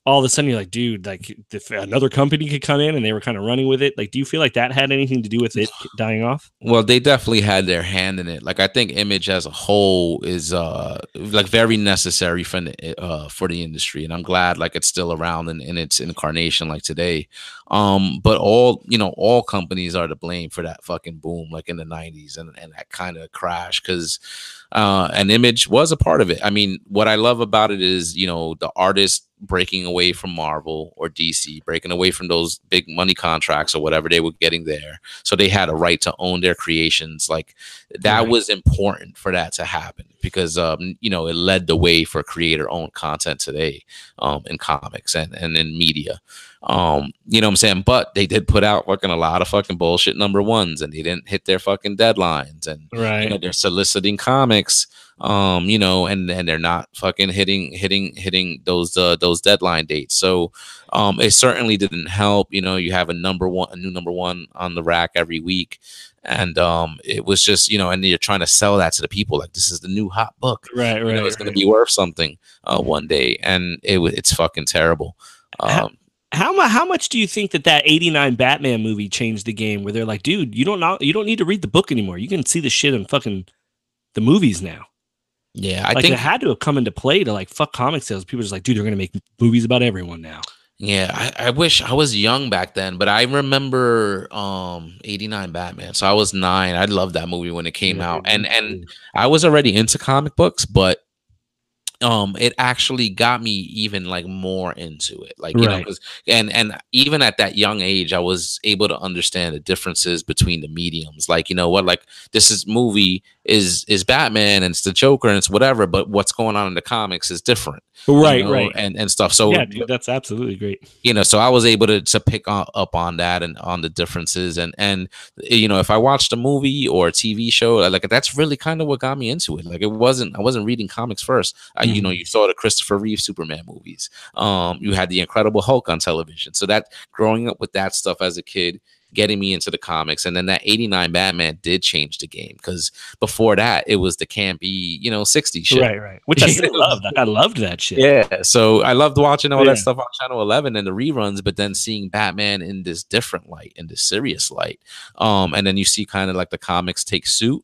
all of a sudden you're like, dude, like if another company could come in and they were kind of running with it. Like, do you feel like that had anything to do with it dying off? Well, they definitely had their hand in it. Like, I think Image as a whole is like very necessary for the industry, and I'm glad like it's still around in its incarnation like today. But all companies are to blame for that fucking boom like in the 90s and that kind of crash, because and Image was a part of it. I mean, what I love about it is, the artist breaking away from Marvel or DC, breaking away from those big money contracts or whatever they were getting there. So they had a right to own their creations. Like that was important for that to happen, because, it led the way for creator owned content today, in comics and in media. You know what I'm saying? But they did put out fucking a lot of fucking bullshit '1s, and they didn't hit their fucking deadlines, and they're soliciting comics, and they're not fucking hitting those deadline dates. So it certainly didn't help. You have a new number one on the rack every week, and it was just, and you're trying to sell that to the people like this is the new hot book, right? It's going to be worth something one day, and it's fucking terrible. How much do you think that '89 Batman movie changed the game, where they're like, dude, you don't need to read the book anymore. You can see the shit in fucking the movies now. Yeah, I think it had to have come into play to like fuck comic sales. People are just like, dude, they're gonna make movies about everyone now. Yeah, I wish I was young back then, but I remember '89 Batman. So I was 9. I loved that movie when it came out, and I was already into comic books, but it actually got me even like more into it, like because and even at that young age I was able to understand the differences between the mediums. Like, like this movie is Batman and it's the Joker and it's whatever, but what's going on in the comics is different, right and stuff. So yeah, dude, that's absolutely great. So I was able to pick up on that and on the differences, and if I watched a movie or a TV show, like that's really kind of what got me into it. Like I wasn't reading comics first. You saw the Christopher Reeve Superman movies. You had the Incredible Hulk on television. So that growing up with that stuff as a kid, getting me into the comics, and then that '89 Batman did change the game, because before that it was the campy 60s shit, right, which I still loved. I loved that shit. Yeah, so I loved watching all that stuff on Channel 11 and the reruns, but then seeing Batman in this different light, in this serious light, and then you see kind of like the comics take suit.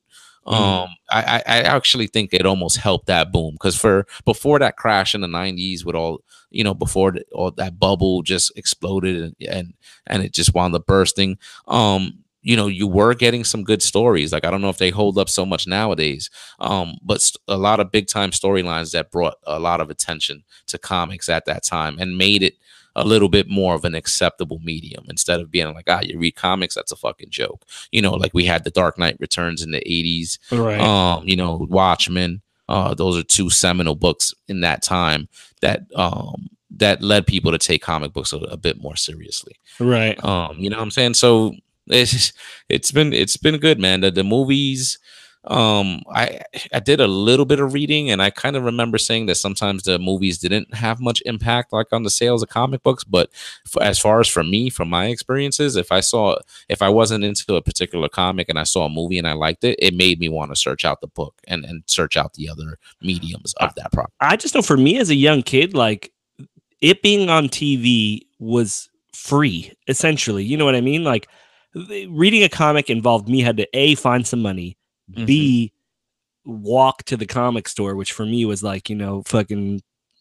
I actually think it almost helped that boom, because before that crash in the 90s with all before all that bubble just exploded and it just wound up bursting, you were getting some good stories. Like I don't know if they hold up so much nowadays, but a lot of big time storylines that brought a lot of attention to comics at that time and made it a little bit more of an acceptable medium, instead of being like, you read comics, that's a fucking joke. Like we had The Dark Knight Returns in the 80s, Watchmen. Those are 2 seminal books in that time that led people to take comic books a bit more seriously. Right. You know what I'm saying? So it's been good, man. The movies, I did a little bit of reading, and I kind of remember saying that sometimes the movies didn't have much impact like on the sales of comic books, but as far as from my experiences, if I wasn't into a particular comic and I saw a movie and I liked it, it made me want to search out the book and search out the other mediums of that product. I just know for me as a young kid, like it being on TV was free, essentially. You know what I mean? Like reading a comic involved me had to A, find some money, B, walk to the comic store, which for me was like, fucking,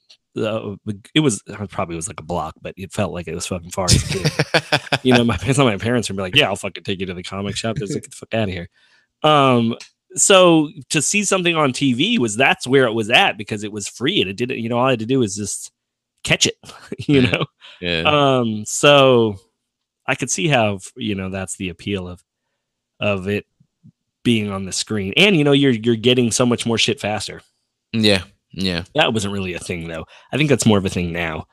it probably was like a block, but it felt like it was fucking far as a kid. My parents would be like, yeah, I'll fucking take you to the comic shop. Just get the fuck out of here. So to see something on TV that's where it was at, because it was free and it didn't, all I had to do was just catch it, Yeah. So I could see how, that's the appeal of it being on the screen, and you're getting so much more shit faster. Yeah. That wasn't really a thing though. I think that's more of a thing now.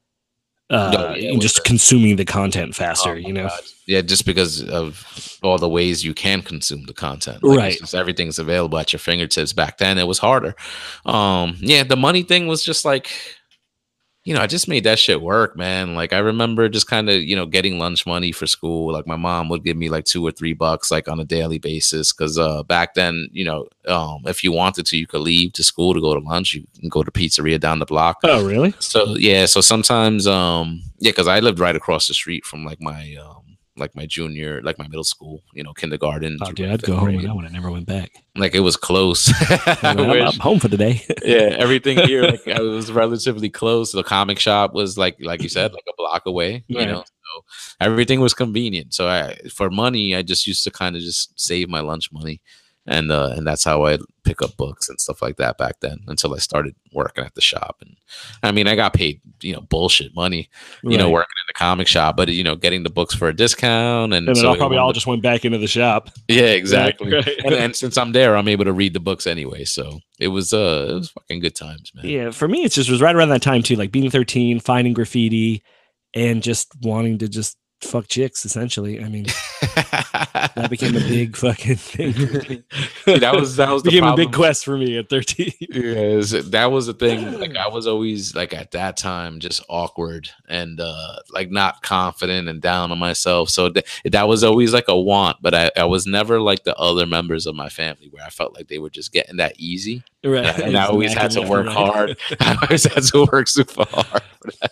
Just consuming the content faster, God. Yeah, just because of all the ways you can consume the content, right? Everything's available at your fingertips. Back then, it was harder. The money thing was just like, I just made that shit work, man. Like I remember just kind of, getting lunch money for school. Like my mom would give me like $2 or $3 like on a daily basis. Cause back then, if you wanted to, you could leave to school to go to lunch. You can go to pizzeria down the block. Oh, really? So yeah. So sometimes, cause I lived right across the street from like my junior, like my middle school, kindergarten. Oh, dude, I'd go home with that one. I never went back. Like it was close. I'm home for today. Yeah, everything here like it was relatively close. The comic shop was like you said, like a block away. Right. So everything was convenient. So for money, I just used to kind of just save my lunch money, and that's how I pick up books and stuff like that back then until I started working at the shop. And I mean, I got paid bullshit money, working in the comic shop, but getting the books for a discount, and so probably all just went back into the shop. Yeah, exactly. Right. And since I'm there, I'm able to read the books anyway. So it was fucking good times, man. Yeah, for me, it was right around that time too, like being 13, finding graffiti, and just wanting to just fuck chicks. Essentially, I mean, that became a big fucking thing. Dude, that was became a big quest for me at 13. Yes, that was the thing. Like I was always like at that time just awkward and like not confident and down on myself. So that was always like a want, but I was never like the other members of my family where I felt like they were just getting that easy. Right. And I always had to work hard. I always had to work super hard for that.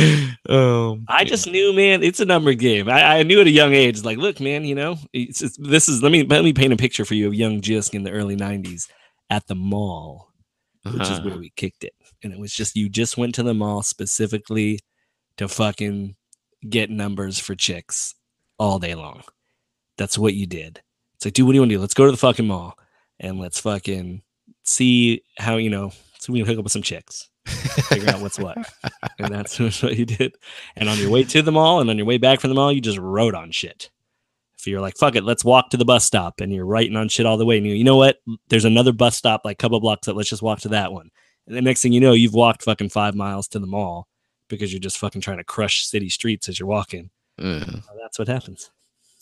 I just knew, man, it's a number game. I knew at a young age, like, look, man, let me paint a picture for you of young Jisk in the early 90s at the mall, which is where we kicked it. And it was just, you just went to the mall specifically to fucking get numbers for chicks all day long. That's what you did. It's like, dude, what do you want to do? Let's go to the fucking mall and let's fucking see how, so we can hook up with some chicks. Figure out what's what. And that's what you did. And on your way to the mall and on your way back from the mall, you just wrote on shit. If you're like, fuck it, let's walk to the bus stop, and you're writing on shit all the way. And you know what? There's another bus stop like a couple blocks up. Let's just walk to that one. And the next thing you know, you've walked fucking 5 miles to the mall because you're just fucking trying to crush city streets as you're walking. Well, that's what happens.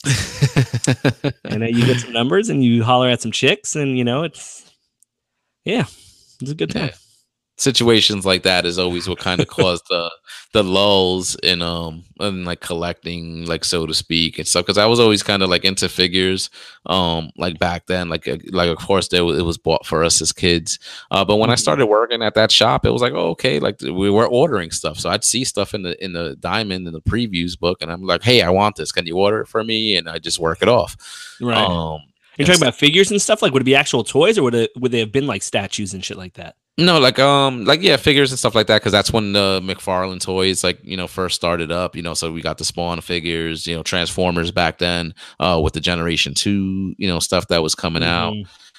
And then you get some numbers and you holler at some chicks, and it's a good time. Yeah. Situations like that is always what kind of caused the lulls in like collecting, like, so to speak, and stuff. Because I was always kind of like into figures, like back then, like of course it was bought for us as kids. But when I started working at that shop, it was like, oh, okay, like we were ordering stuff. So I'd see stuff in the diamond in the previews book, and I'm like, hey, I want this. Can you order it for me? And I just work it off. Right. You're talking about figures and stuff. Like, would it be actual toys, or would they have been like statues and shit like that? No, like yeah, figures and stuff like that, because that's when the McFarlane toys first started up. So we got the Spawn figures, Transformers back then, with the Generation 2, stuff that was coming out.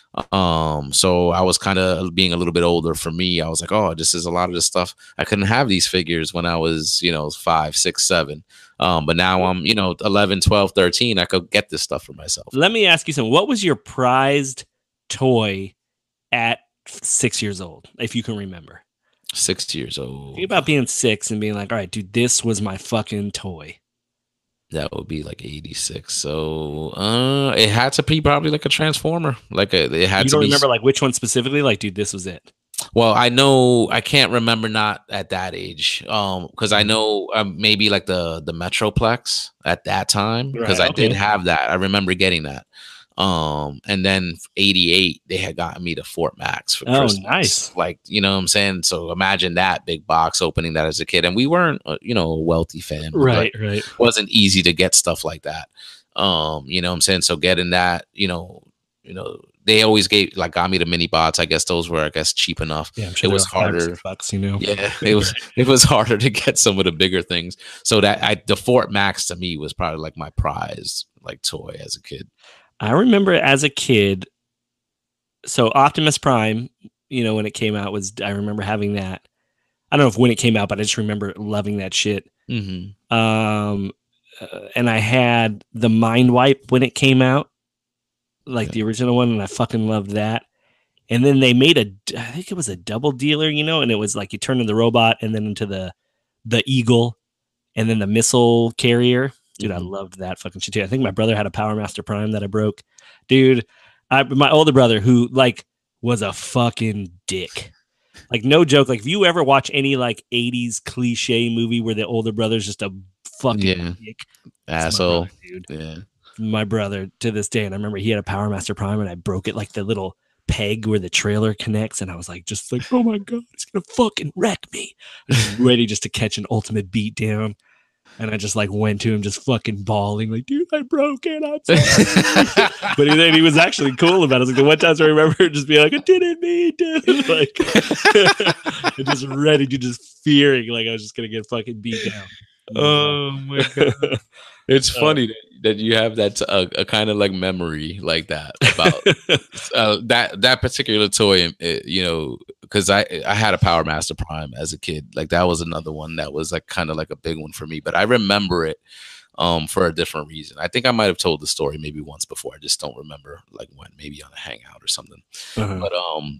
So I was kind of being a little bit older. For me, I was like, oh, this is a lot of the stuff. I couldn't have these figures when I was 5, 6, 7. But now I'm 11, 12, 13. I could get this stuff for myself. Let me ask you something. What was your prized toy at 6 years old, if you can remember? 6 years old. Think about being 6 and being like, all right, dude, this was my fucking toy. That would be like 86. So it had to be probably like a Transformer. It had to be. You don't remember like which one specifically? Like, dude, this was it. Well, I know I can't remember, not at that age, because I know maybe like the Metroplex at that time, because I did have that. I remember getting that. And then 88, they had gotten me the Fort Max for Christmas. Nice. Like, what I'm saying? So imagine that big box, opening that as a kid. And we weren't, a wealthy family. Right. It wasn't easy to get stuff like that. What I'm saying? So getting that, they always got me the mini bots. I guess those were, cheap enough. Yeah, I'm sure it was harder. $5, Yeah, it was harder to get some of the bigger things. So the Fort Max to me was probably like my prize, like, toy as a kid. I remember as a kid, so Optimus Prime, when it came out, I remember having that. I don't know if when it came out, but I just remember loving that shit. Mm-hmm. And I had the Mind Wipe when it came out, like the original one, and I fucking loved that. And then they made I think it was a double dealer, and it was like you turn into the robot and then into the Eagle and then the missile carrier. Dude, I loved that fucking shit too. I think my brother had a Power Master Prime that I broke. Dude, my older brother, who was a fucking dick. Like no joke. Like if you ever watch any like 80s cliche movie where the older brother's just a fucking dick, asshole, brother, dude. Yeah. My brother to this day, and I remember he had a Power Master Prime, and I broke it like the little peg where the trailer connects, and I was like, just like, oh my god, it's gonna fucking wreck me. I was ready just to catch an ultimate beat down, and I just like went to him, just fucking bawling, like, dude, I broke it. I'm sorry. But then he was actually cool about it. Like the one time I remember just being like, I didn't mean to, like, and just ready to just fearing like I was just gonna get fucking beat down. Oh my god. It's funny that you have that a kind of like memory like that about that particular toy, you know, because I had a Power Master Prime as a kid. Like that was another one that was like kind of like a big one for me, but I remember it for a different reason. I think I might have told the story maybe once before. I just don't remember like when, maybe on a hangout or something. But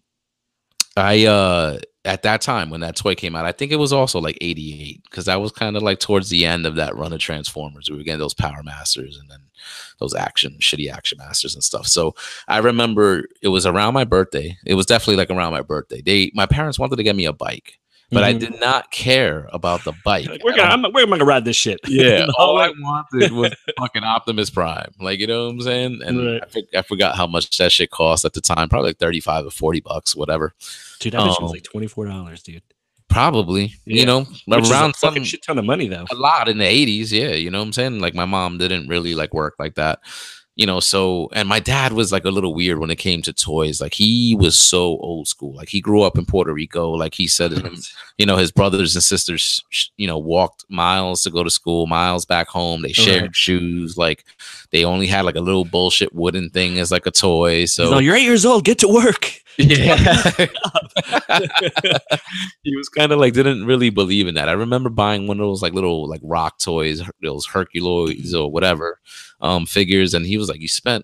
I at that time when that toy came out, I think it was also like 88, because I was kind of like towards the end of that run of Transformers. We were getting those Power Masters and then those shitty action masters and stuff. So I remember it was around my birthday. It was definitely like around my birthday. My parents wanted to get me a bike, but I did not care about the bike. Like, where am I gonna ride this shit? Yeah, all I wanted was fucking Optimus Prime. Like, you know what I'm saying? And I forgot how much that shit cost at the time. Probably like 35 or 40 bucks, whatever. Dude, that bitch was like $24, dude. Probably, you know, which around is a fucking shit ton of money though. A lot in the 80s, yeah. You know what I'm saying? Like my mom didn't really like work like that. You know, so, and my dad was like a little weird when it came to toys. Like he was so old school. Like he grew up in Puerto Rico. Like he said, you know, his brothers and sisters, you know, walked miles to go to school, miles back home. They shared shoes. Like they only had like a little bullshit wooden thing as like a toy. So you're 8 years old, get to work. Yeah. He was kind of like, didn't really believe in that. I remember buying one of those like little like rock toys, those Herculoids or whatever figures, and he was like, you spent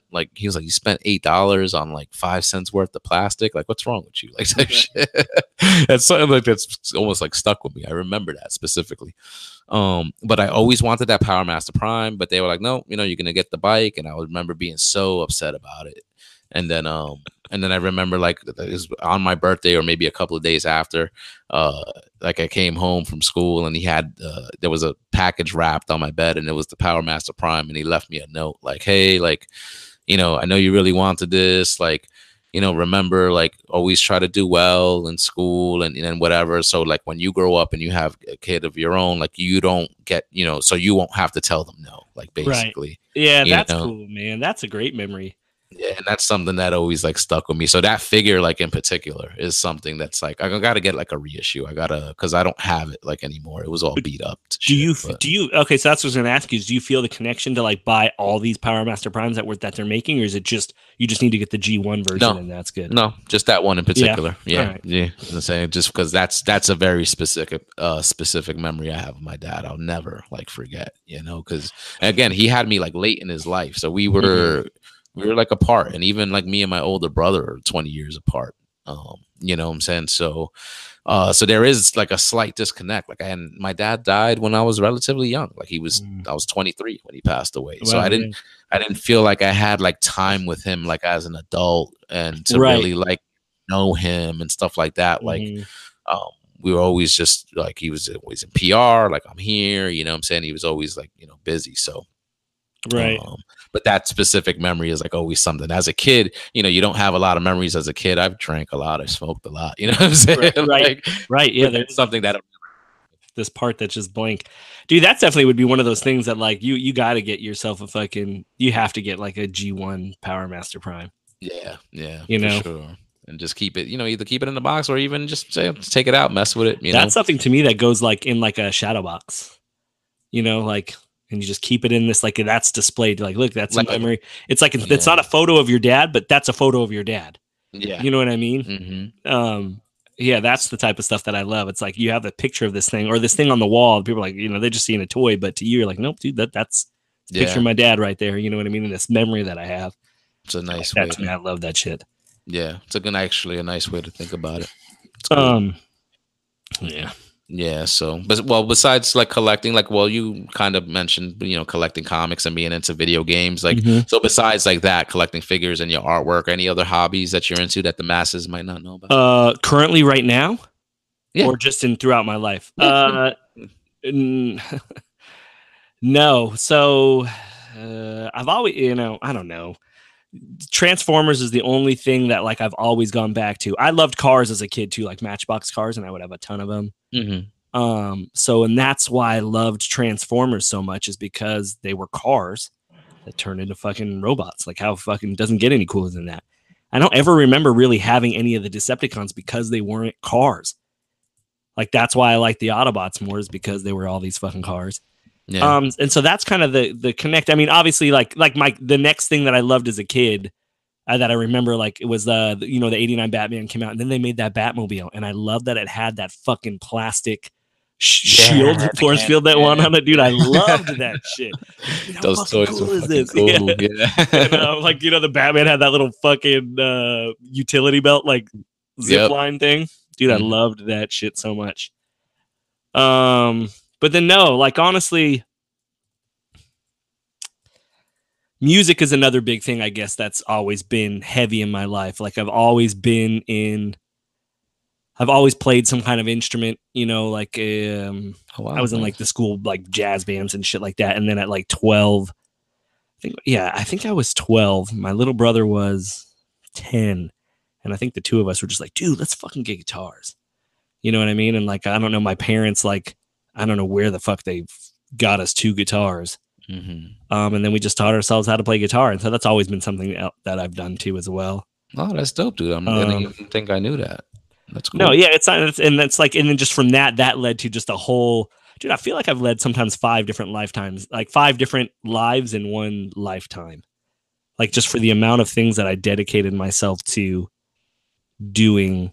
$8 on like 5 cents worth of plastic. Like, what's wrong with you? Like that shit. That's something like that's almost like stuck with me. I remember that specifically. But I always wanted that Power Master Prime, but they were like, no, you know, you're gonna get the bike. And I would remember being so upset about it. And then I remember like it was on my birthday or maybe a couple of days after, like I came home from school and he had there was a package wrapped on my bed and it was the Power Master Prime, and he left me a note like, hey, like, you know, I know you really wanted this, like, you know, remember, like, always try to do well in school and whatever. So like when you grow up and you have a kid of your own, like you don't get, you know, so you won't have to tell them no, like basically. Right. Yeah, that's cool, man. That's a great memory. Yeah, and that's something that always like stuck with me. So that figure, like in particular, is something that's like I gotta get like a reissue. Because I don't have it like anymore. It was all beat up. Do you? Okay, so that's what I was gonna ask you. Is do you feel the connection to like buy all these Power Master Primes that they're making, or is it just you just need to get the G1 version and that's good? No, just that one in particular. Yeah, right. Yeah. I'm saying just because that's a very specific memory I have of my dad. I'll never like forget. You know, because again, he had me like late in his life, so we were. We were like apart, and even like me and my older brother are 20 years apart. You know what I'm saying? So there is like a slight disconnect. Like my dad died when I was relatively young. Like I was 23 when he passed away. Wow, so I didn't feel like I had like time with him, like as an adult and to really like know him and stuff like that. Like, we were always just like, he was always in PR. Like I'm here, you know what I'm saying? He was always like, you know, busy. So, right. But that specific memory is like always something. As a kid, you know, you don't have a lot of memories as a kid. I've drank a lot. I smoked a lot. You know what I'm saying? Right. Yeah. There's something that this part that's just blank. Dude, that definitely would be one of those things that like you got to get yourself you have to get like a G1 Power Master Prime. Yeah. You know? Sure. And just keep it, you know, either keep it in the box or even just take it out, mess with it. That's something to me that goes like in like a shadow box, you know, like, and you just keep it in this, like that's displayed. Like, look, that's like a memory. It's like, it's not a photo of your dad, but that's a photo of your dad. Yeah. You know what I mean? Mm-hmm. Yeah, that's the type of stuff that I love. It's like you have a picture of this thing or this thing on the wall. And people are like, you know, they're just seeing a toy, but to you, you're like, nope, dude, that's a picture of my dad right there. You know what I mean? And this memory that I have. It's a nice way. I love that shit. Yeah, it's actually a nice way to think about it. Cool. Yeah. So, besides like collecting, like, well, you kind of mentioned, you know, collecting comics and being into video games, like, so besides like that, collecting figures and your artwork, any other hobbies that you're into that the masses might not know about? Currently, right now, Yeah. or just in throughout my life. Yeah. No. So I've always, I don't know. Transformers is the only thing that like I've always gone back to. I loved cars as a kid too, like Matchbox cars, and I would have a ton of them. And that's why I loved Transformers so much, is because they were cars that turned into fucking robots. Like, how fucking doesn't get any cooler than that? I don't ever remember really having any of the Decepticons because they weren't cars. Like, that's why I like the Autobots more, is because they were all these fucking cars. Yeah. And so that's kind of the connect. I mean, obviously, like the next thing that I loved as a kid that I remember, like, it was the 89 Batman came out, and then they made that Batmobile, and I love that it had that fucking plastic shield force field that went on it, dude. I loved that shit. Dude, those toys cool are is this? cool. Yeah. And, like, the Batman had that little fucking utility belt, like zip line thing, dude. I loved that shit so much. But then no, like, honestly, music is another big thing, I guess, that's always been heavy in my life. Like, I've always played some kind of instrument, like I was in like the school like jazz bands and shit like that. And then at like 12, I think I was 12. My little brother was 10. And I think the two of us were just like, dude, let's fucking get guitars. You know what I mean? And like, I don't know, my parents, like, I don't know where the fuck they got us 2 guitars. And then we just taught ourselves how to play guitar. And so that's always been something that I've done too as well. Oh, that's dope, dude. I didn't even think I knew that. That's cool. No, yeah, and then just from that led to just a whole, dude, I feel like I've led sometimes 5 different lifetimes, like 5 different lives in one lifetime. Like, just for the amount of things that I dedicated myself to doing.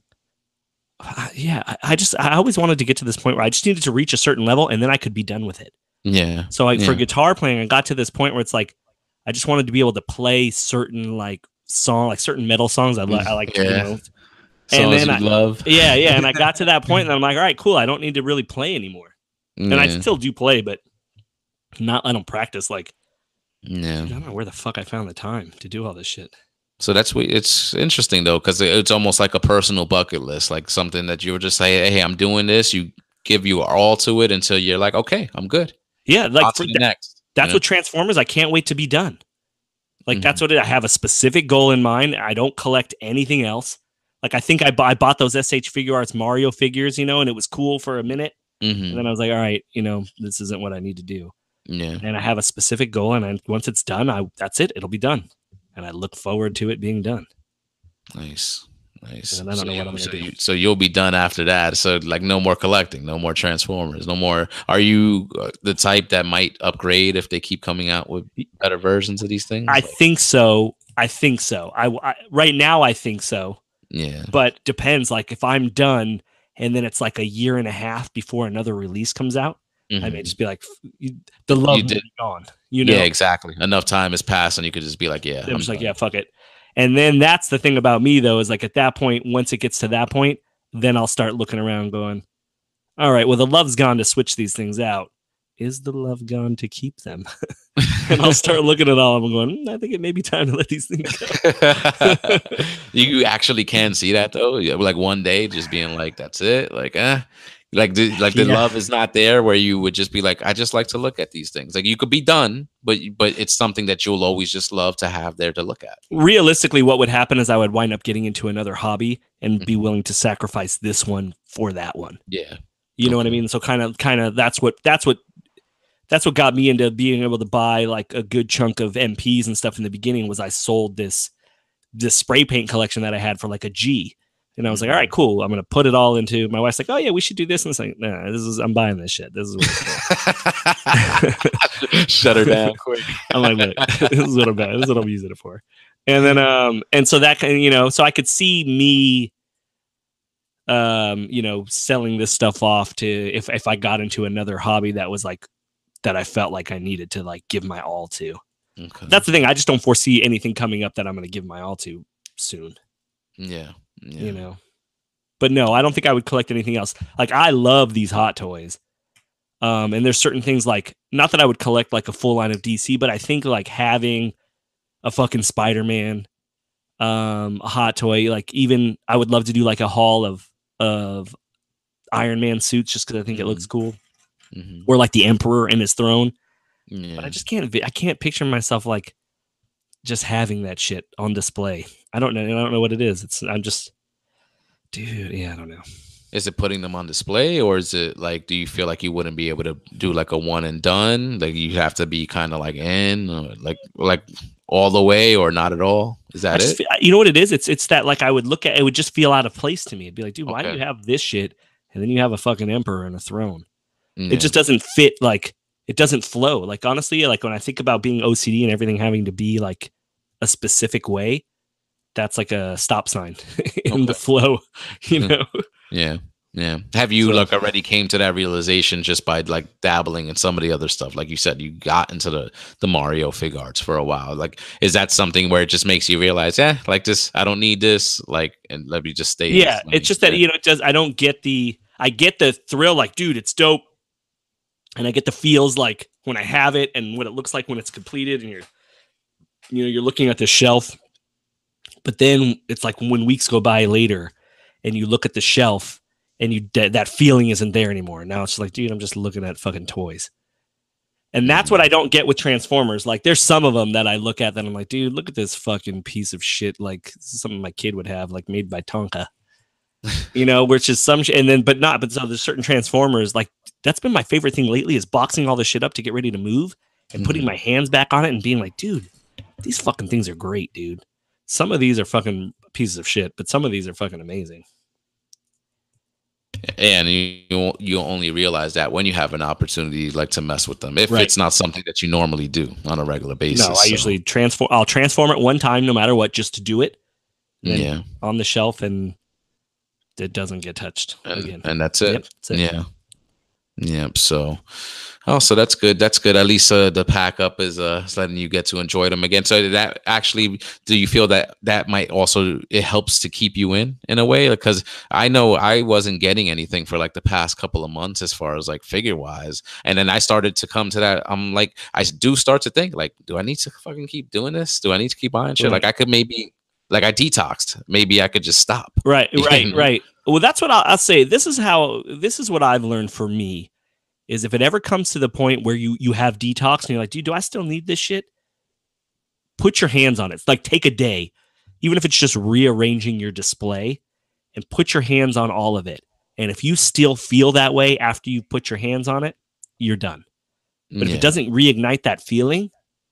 I always wanted to get to this point where I just needed to reach a certain level and then I could be done with it. Yeah. So for guitar playing, I got to this point where it's like, I just wanted to be able to play certain like certain metal songs I like, songs and then you love. Yeah. And I got to that point and I'm like, all right, cool. I don't need to really play anymore. And I still do play, but I don't practice. Like, I don't know where the fuck I found the time to do all this shit. So it's interesting though, because it's almost like a personal bucket list, like something that you were just say, hey, I'm doing this. You give you all to it until you're like, okay, I'm good. Yeah, like next. That's what Transformers. I can't wait to be done. Like that's what I have a specific goal in mind. I don't collect anything else. Like, I think I bought those SH Figure Arts Mario figures, and it was cool for a minute. And then I was like, all right, this isn't what I need to do. Yeah. And I have a specific goal, and once it's done, that's it. It'll be done. And I look forward to it being done. Nice. And I don't know what I'm going to do. So you'll be done after that. So like, no more collecting, no more Transformers, no more. Are you the type that might upgrade if they keep coming out with better versions of these things? I think so. I right now, I think so. Yeah. But depends. Like, if I'm done and then it's like a year and a half before another release comes out, I may just be like, the love will be gone. Yeah, exactly. Enough time has passed, and you could just be like, yeah. I'm just like, yeah, fuck it. And then that's the thing about me, though, is like at that point, once it gets to that point, then I'll start looking around going, all right, well, the love's gone to switch these things out. Is the love gone to keep them? And I'll start looking at all of them going, I think it may be time to let these things go. You actually can see that, though? Like one day just being like, that's it? Like, the love is not there, where you would just be like, I just like to look at these things. Like, you could be done, but it's something that you'll always just love to have there to look at. Realistically, what would happen is I would wind up getting into another hobby and be willing to sacrifice this one for that one. Yeah. You know what I mean? So kind of that's what got me into being able to buy like a good chunk of MPs and stuff in the beginning. Was I sold this spray paint collection that I had for like a G. And I was like, all right, cool. I'm going to put it all into. My wife's like, oh yeah, we should do this. And it's like, nah, I'm buying this shit. This is what it's shut her down quick. I'm like, look, this is what I'm buying. This is what I'm using it for. And then, and so that kind of, so I could see me, selling this stuff off to, if I got into another hobby that was like, that I felt like I needed to like give my all to. Okay. That's the thing. I just don't foresee anything coming up that I'm going to give my all to soon. Yeah. But no, I don't think I would collect anything else. Like, I love these Hot Toys. And there's certain things like, not that I would collect like a full line of DC, but I think like having a fucking Spider-Man, a Hot Toy, like even I would love to do like a haul of Iron Man suits just because I think it looks cool, Mhm. or like the Emperor and his throne. Yeah. But I just can't. I can't picture myself like just having that shit on display. I don't know. I don't know what it is. I'm just, dude. Yeah, I don't know. Is it putting them on display, or is it like, do you feel like you wouldn't be able to do like a one and done? Like you have to be kind of like in, or like all the way, or not at all? Is that it? You know what it is? It's that like I would look at it would just feel out of place to me. It'd be like, dude, why do Okay. you have this shit and then you have a fucking emperor and a throne? Yeah. It just doesn't fit. Like it doesn't flow. Like honestly, like when I think about being OCD and everything having to be like a specific way, that's like a stop sign in the flow, you know? Yeah. Yeah. Have you So- like already came to that realization just by like dabbling in some of the other stuff? Like you said, you got into the Mario fig arts for a while. Like, is that something where it just makes you realize, like this, I don't need this, like, and let me just stay. in Yeah, this lane? it's just that, you know, it does. I get the thrill, like, dude, it's dope. And I get the feels like when I have it and what it looks like when it's completed and you're looking at the shelf. But then it's like when weeks go by later and you look at the shelf and that feeling isn't there anymore. Now it's like, dude, I'm just looking at fucking toys. And that's what I don't get with Transformers. Like there's some of them that I look at that I'm like, dude, look at this fucking piece of shit. Like this is something my kid would have, like made by Tonka, you know, which is some, but so there's certain Transformers. Like that's been my favorite thing lately is boxing all this shit up to get ready to move and putting my hands back on it and being like, dude, these fucking things are great, dude. Some of these are fucking pieces of shit, but some of these are fucking amazing. And you only realize that when you have an opportunity like to mess with them, if Right. it's not something that you normally do on a regular basis. No, I usually I'll transform it one time, no matter what, just to do it. Then yeah, on the shelf, and it doesn't get touched again. and that's it. Yep, that's it. Yeah. So, so that's good. That's good. At least the pack up is letting you get to enjoy them again. So that actually, do you feel that might also, it helps to keep you in a way? Because I know I wasn't getting anything for like the past couple of months as far as like figure wise, and then I started to come to that. I'm like, I do start to think like, do I need to fucking keep doing this? Do I need to keep buying shit? Right. Like I could maybe, like I detoxed. Maybe I could just stop. Right. Yeah. Right. Well, that's what I'll say. This is what I've learned for me is if it ever comes to the point where you have detox and you're like, dude, do I still need this shit? Put your hands on it. It's like take a day, even if it's just rearranging your display, and put your hands on all of it. And if you still feel that way after you put your hands on it, you're done. But if it doesn't reignite that feeling,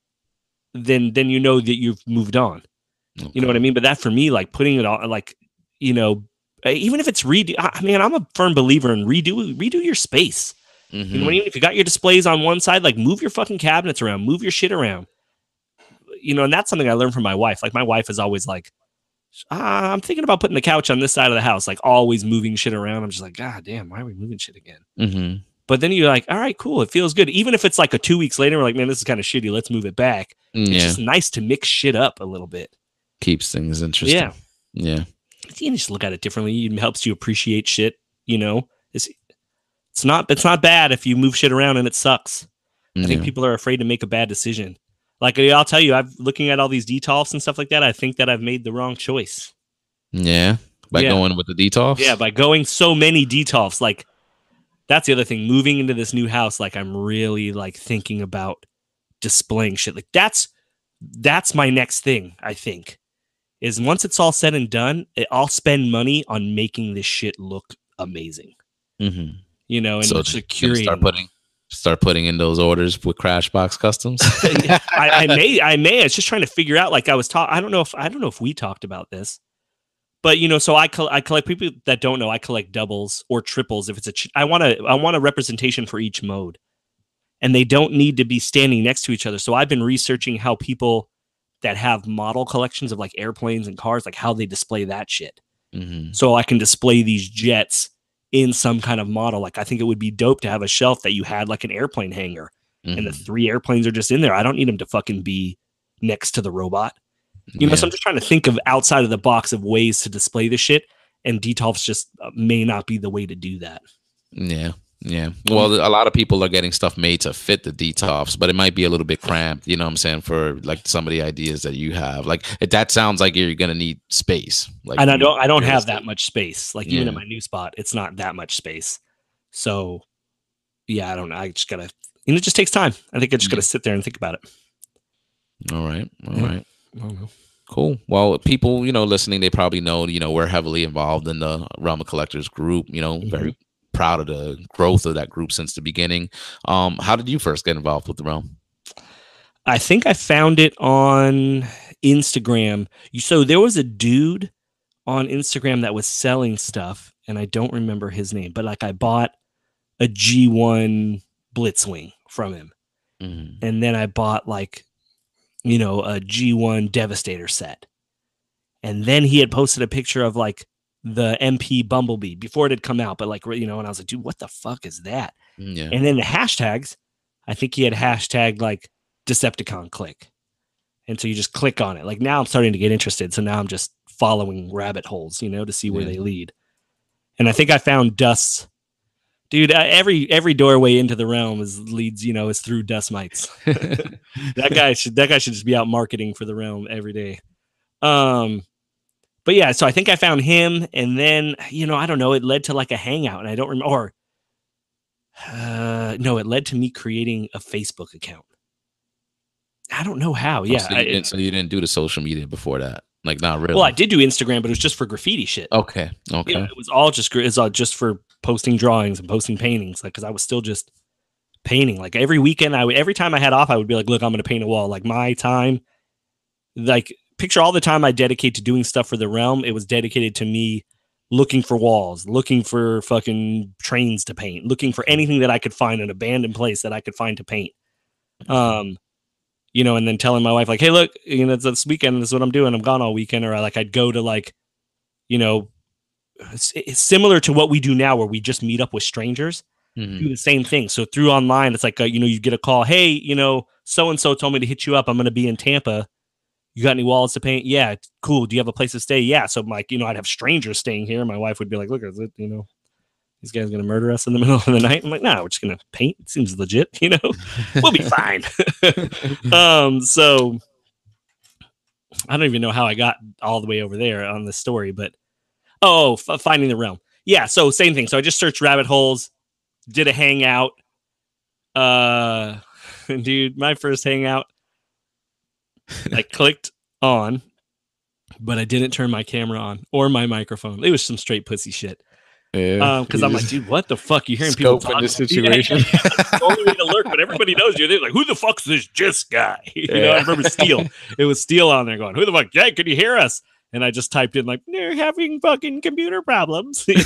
then you know that you've moved on. Okay. You know what I mean? But that for me, like putting it on, like, you know, even if it's redo, I mean, I'm a firm believer in redo your space. Mhm. You know, even if you got your displays on one side, like move your fucking cabinets around, move your shit around. You know, and that's something I learned from my wife. Like my wife is always like, I'm thinking about putting the couch on this side of the house, like always moving shit around. I'm just like, God damn, why are we moving shit again? Mhm. But then you're like, all right, cool. It feels good. Even if it's like a 2 weeks later, we're like, man, this is kind of shitty. Let's move it back. It's Yeah, just nice to mix shit up a little bit. keeps things interesting. Yeah. Yeah. You can just look at it differently. It helps you appreciate shit. You know, it's not bad if you move shit around and it sucks. I think people are afraid to make a bad decision. Like I'll tell you, I've looking at all these detolfs and stuff like that. I think that I've made the wrong choice. Yeah. By Yeah. going with the detox. Yeah, by going so many detolfs. Like that's the other thing. Moving into this new house, like I'm really like thinking about displaying shit. Like that's my next thing. I think is once it's all said and done, I'll spend money on making this shit look amazing. Mm-hmm. You know, and So securing. Start putting in those orders with Crashbox Customs. I may. I was just trying to figure out. Like I was talking. I don't know if we talked about this, but you know, so I collect people that don't know. I collect doubles or triples. If it's I want a representation for each mode, and they don't need to be standing next to each other. So I've been researching how people that have model collections of like airplanes and cars, like how they display that shit. Mm-hmm. So I can display these jets in some kind of model. Like I think it would be dope to have a shelf that you had like an airplane hangar and the 3 airplanes are just in there. I don't need them to fucking be next to the robot. You know, so I'm just trying to think of outside of the box of ways to display the shit, and Detolfs just may not be the way to do that. Yeah. Yeah. Well, a lot of people are getting stuff made to fit the DTOFs, but it might be a little bit cramped, you know what I'm saying, for like some of the ideas that you have. Like that sounds like you're going to need space. Like, and I don't have that much space. Like even Yeah. in my new spot, it's not that much space. So yeah, I don't know. I just gotta, it just takes time. I think I just gotta sit there and think about it. All right. All Yeah. right. I don't know. Cool. Well, people, listening, they probably know, we're heavily involved in the Realm of Collectors group, very proud of the growth of that group since the beginning. How did you first get involved with the Realm? I think I found it on Instagram. So there was a dude on Instagram that was selling stuff, and I don't remember his name, but like I bought a G1 Blitzwing from him. And then I bought like, a G1 Devastator set. And then he had posted a picture of like the MP Bumblebee before it had come out, but like, and I was like, dude, what the fuck is that? Yeah. And then the hashtags, I think he had hashtagged like Decepticon click. And so you just click on it. Like now I'm starting to get interested. So now I'm just following rabbit holes, to see where they lead. And I think I found Dust's. Dude, every doorway into the realm leads through Dust Mites. that guy should just be out marketing for the realm every day. But yeah, so I think I found him, and then I don't know, it led to like a hangout, and I don't remember. No, it led to me creating a Facebook account. I don't know how. Yeah, So you didn't do the social media before that, like not really. Well, I did do Instagram, but it was just for graffiti shit. Okay. It was all just for posting drawings and posting paintings, like because I was still just painting. Like every weekend, every time I had off, I would be like, "Look, I'm going to paint a wall." Like my time, like picture all the time I dedicate to doing stuff for the realm. It was dedicated to me looking for walls, looking for fucking trains to paint, looking for anything that I could find, an abandoned place that I could find to paint. And then telling my wife like, "Hey, look, it's this weekend. This is what I'm doing. I'm gone all weekend." Or I'd go to like, it's similar to what we do now, where we just meet up with strangers, do the same thing. So through online, it's like, you get a call. Hey, so-and-so told me to hit you up. I'm going to be in Tampa. You got any walls to paint? Yeah. Cool. Do you have a place to stay? Yeah. So like, I'd have strangers staying here. My wife would be like, look, is it, these guys going to murder us in the middle of the night? I'm like, no, we're just going to paint. It seems legit. We'll be fine. So I don't even know how I got all the way over there on the story, but finding the realm. Yeah. So same thing. So I just searched rabbit holes, did a hangout. Dude, my first hangout, I clicked on, but I didn't turn my camera on or my microphone. It was some straight pussy shit. Yeah. Because I'm like, dude, what the fuck? You hearing people talking? The situation. It's the only way to lurk, but everybody knows you. They're like, who the fuck's this Just guy? I remember Steel. It was Steel on there going, who the fuck? Jay, can you hear us? And I just typed in like, they're having fucking computer problems. And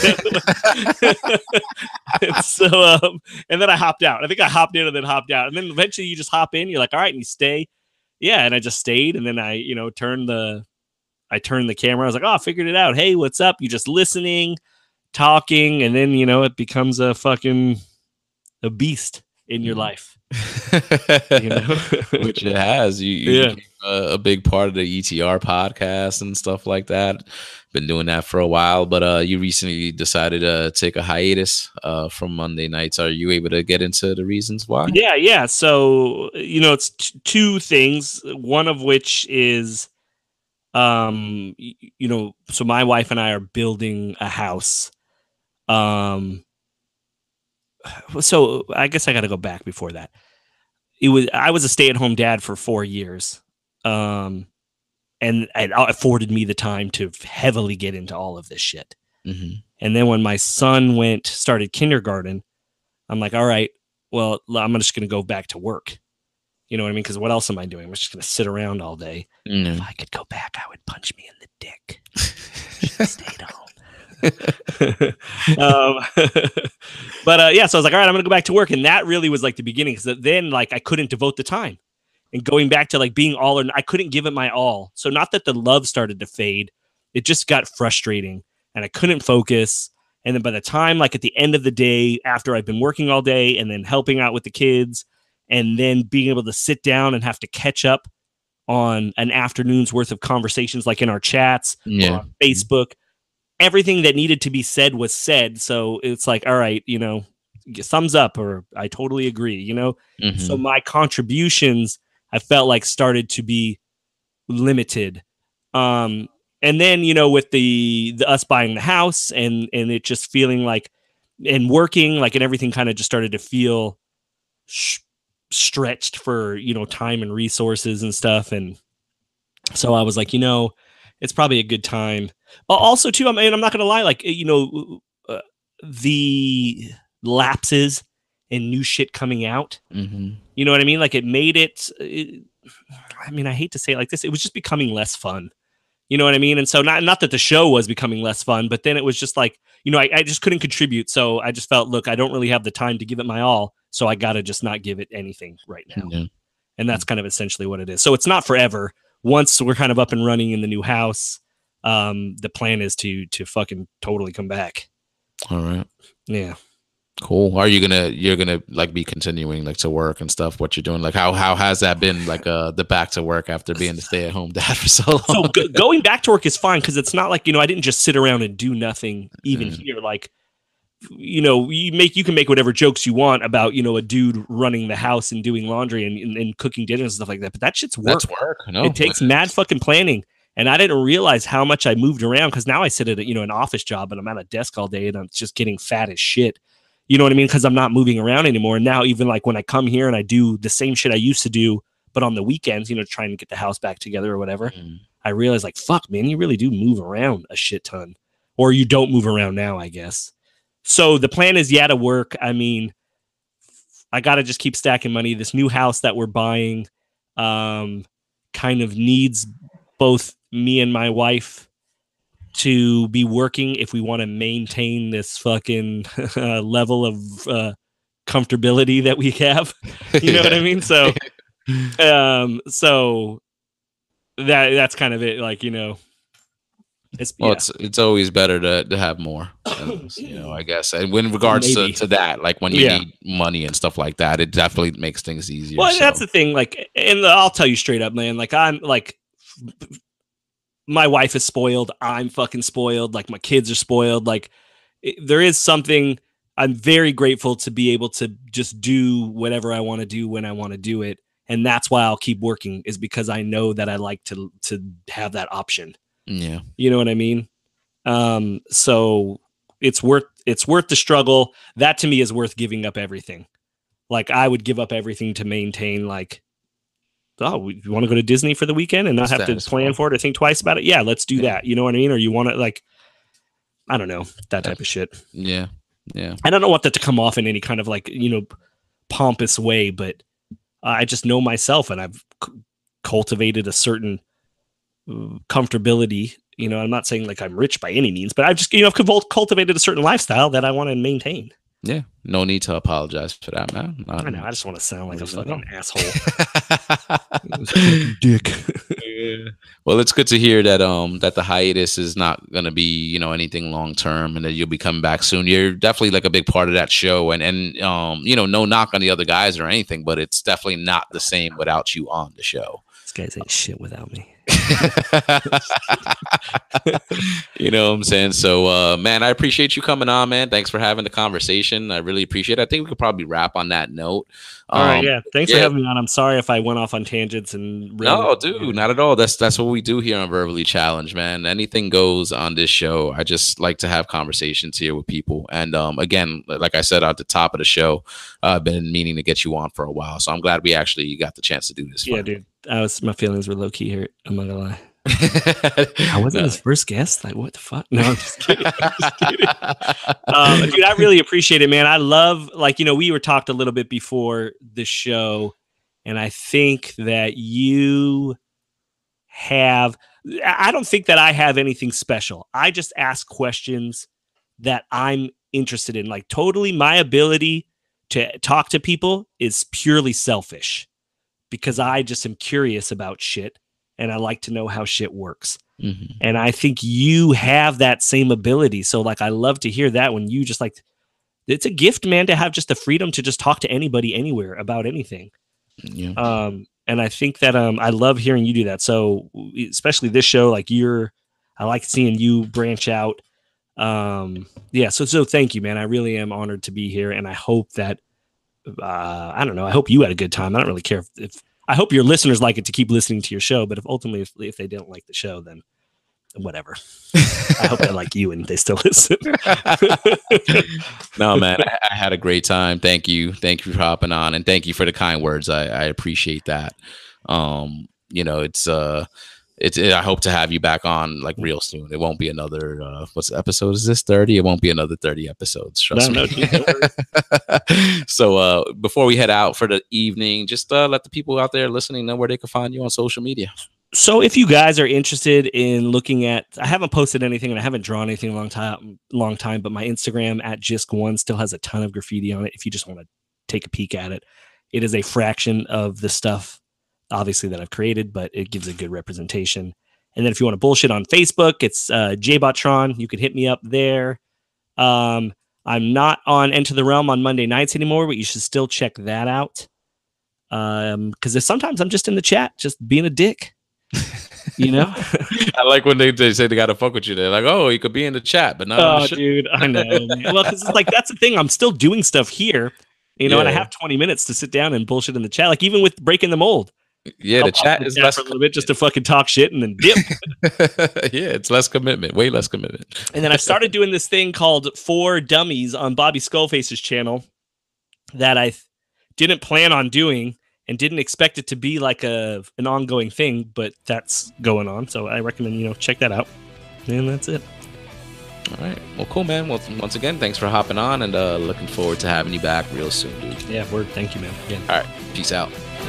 so, and then I hopped out. I think I hopped in and then hopped out. And then eventually you just hop in. You're like, all right, and you stay. Yeah. And I just stayed. And then I, turned the camera. I was like, oh, I figured it out. Hey, what's up? You're just listening, talking. And then, it becomes a beast in your life. Which it has. You became a big part of the ETR podcast and stuff like that. Been doing that for a while, but you recently decided to take a hiatus from Monday nights. Are you able to get into the reasons why? Yeah. So it's two things. One of which is, so my wife and I are building a house. So I guess I got to go back before that. I was a stay-at-home dad for 4 years. And it afforded me the time to heavily get into all of this shit. And then when my son started kindergarten, I'm like, all right, well, I'm just going to go back to work. You know what I mean? Because what else am I doing? I'm just going to sit around all day. If I could go back, I would punch me in the dick. Stayed home. But yeah, so I was like, all right, I'm gonna go back to work, and that really was like the beginning, because then like I couldn't devote the time, and going back to like being all, I couldn't give it my all. So not that the love started to fade, it just got frustrating, and I couldn't focus. And then by the time, like at the end of the day, after I've been working all day and then helping out with the kids, and then being able to sit down and have to catch up on an afternoon's worth of conversations, like in our chats or on Facebook. Everything that needed to be said was said. So it's like, all right, thumbs up or I totally agree, you know? Mhm. So my contributions, I felt like started to be limited. And then, you know, with the us buying the house and it just feeling like, and working like, and everything kind of just started to feel stretched for, you know, time and resources and stuff. And so I was like, you know, it's probably a good time. Also, too, I mean, I'm not gonna lie, like, you know, the lapses and new shit coming out. Mhm. You know what I mean? Like, it made it. I mean, I hate to say it like this. It was just becoming less fun. You know what I mean? And so not that the show was becoming less fun, but then it was just like, you know, I just couldn't contribute. So I just felt, look, I don't really have the time to give it my all. So I got to just not give it anything right now. Yeah. And that's kind of essentially what it is. So it's not forever. Once we're kind of up and running in the new house, the plan is to fucking totally come back. All right. Yeah. Cool. Are you're gonna like be continuing like to work and stuff? What you're doing? Like how has that been? Like the back to work after being the stay at home dad for so long? So going back to work is fine because it's not like, you know, I didn't just sit around and do nothing. Even here, like, you know, you can make whatever jokes you want about, you know, a dude running the house and doing laundry and cooking dinner and stuff like that. But that shit's work. That's work. No, it takes mad fucking planning. And I didn't realize how much I moved around because now I sit at an office job and I'm at a desk all day and I'm just getting fat as shit. You know what I mean? Because I'm not moving around anymore. And now even like when I come here and I do the same shit I used to do, but on the weekends, you know, trying to get the house back together or whatever, I realize like, fuck, man, you really do move around a shit ton. Or you don't move around now, I guess. So the plan is, to work. I mean, I got to just keep stacking money. This new house that we're buying kind of needs both me and my wife to be working if we want to maintain this fucking level of comfortability that we have. You know what I mean? So, so that's kind of it. Like, you know, it's always better to have more, you know, I guess. And in regards to that, like when you need money and stuff like that, it definitely makes things easier. Well, that's the thing. Like, and I'll tell you straight up, man, like I'm like, my wife is spoiled. I'm fucking spoiled. Like my kids are spoiled. Like there is something, I'm very grateful to be able to just do whatever I want to do when I want to do it. And that's why I'll keep working, is because I know that I like to have that option. Yeah. You know what I mean? So it's worth the struggle. That to me is worth giving up everything. Like I would give up everything to maintain, like, oh, you want to go to Disney for the weekend and not have to plan for it or think twice about it? Yeah, let's do that. You know what I mean? Or you want to, like, I don't know, that type of shit. Yeah. Yeah. And I don't want that to come off in any kind of like, you know, pompous way, but I just know myself and I've cultivated a certain comfortability. You know, I'm not saying like I'm rich by any means, but I've just, you know, I've cultivated a certain lifestyle that I want to maintain. Yeah, no need to apologize for that, man. I know. I just want to sound like a fucking asshole. Dick. Yeah. Well, it's good to hear that that the hiatus is not going to be, you know, anything long term, and that you'll be coming back soon. You're definitely like a big part of that show, and you know, no knock on the other guys or anything, but it's definitely not the same without you on the show. This guy's ain't shit without me. You know what I'm saying? So man, I appreciate you coming on, man. Thanks for having the conversation. I really appreciate it. I think we could probably wrap on that note. All right, yeah. Thanks for having me on. I'm sorry if I went off on tangents and no, dude, not at all. That's what we do here on Verbally Challenged, man. Anything goes on this show. I just like to have conversations here with people. And again, like I said at the top of the show, I've been meaning to get you on for a while. So I'm glad we actually got the chance to do this. Yeah, dude. My feelings were low key hurt. I'm not gonna lie. I wasn't his first guest. Like, what the fuck? No, I'm just kidding. Dude, I really appreciate it, man. I love, like, you know, we were talked a little bit before the show, and I think that you have. I don't think that I have anything special. I just ask questions that I'm interested in. Like, totally, my ability to talk to people is purely selfish, because I just am curious about shit and I like to know how shit works. Mm-hmm. And I think you have that same ability. So like, I love to hear that when you just like, it's a gift, man, to have just the freedom to just talk to anybody anywhere about anything. Yeah. And I think that I love hearing you do that. So especially this show, like I like seeing you branch out. Yeah. So thank you, man. I really am honored to be here. And I hope that, I don't know. I hope you had a good time. I don't really care if I hope your listeners like it to keep listening to your show, but if they didn't like the show, then whatever. I hope they like you and they still listen. No, man, I had a great time. Thank you for hopping on, and thank you for the kind words. I appreciate that. I hope to have you back on like real soon. It won't be another what's the episode? Is this 30? It won't be another 30 episodes. Trust me. So before we head out for the evening, just let the people out there listening know where they can find you on social media. So if you guys are interested in looking at, I haven't posted anything and I haven't drawn anything in a long time, but my Instagram at Jisk1 still has a ton of graffiti on it. If you just want to take a peek at it, it is a fraction of the stuff, obviously, that I've created, but it gives a good representation. And then if you want to bullshit on Facebook, it's JBotron. You can hit me up there. I'm not on Enter the Realm on Monday nights anymore, but you should still check that out. Because sometimes I'm just in the chat, just being a dick. You know, I like when they say they gotta fuck with you. They're like, "Oh, you could be in the chat, but not." Oh, dude, I know. Well, because it's like that's the thing. I'm still doing stuff here, you know, and I have 20 minutes to sit down and bullshit in the chat. Like even with breaking the mold. Yeah, the chat is less for a little bit just to fucking talk shit and then dip. Yeah, it's less commitment, way less commitment. And then I've started doing this thing called For Dummies on Bobby Skullface's channel that I didn't plan on doing. And didn't expect it to be like an ongoing thing, but that's going on. So I recommend, check that out. And that's it. All right. Well, cool, man. Well, once again, thanks for hopping on and looking forward to having you back real soon, dude. Yeah, word. Thank you, man. Again. All right. Peace out.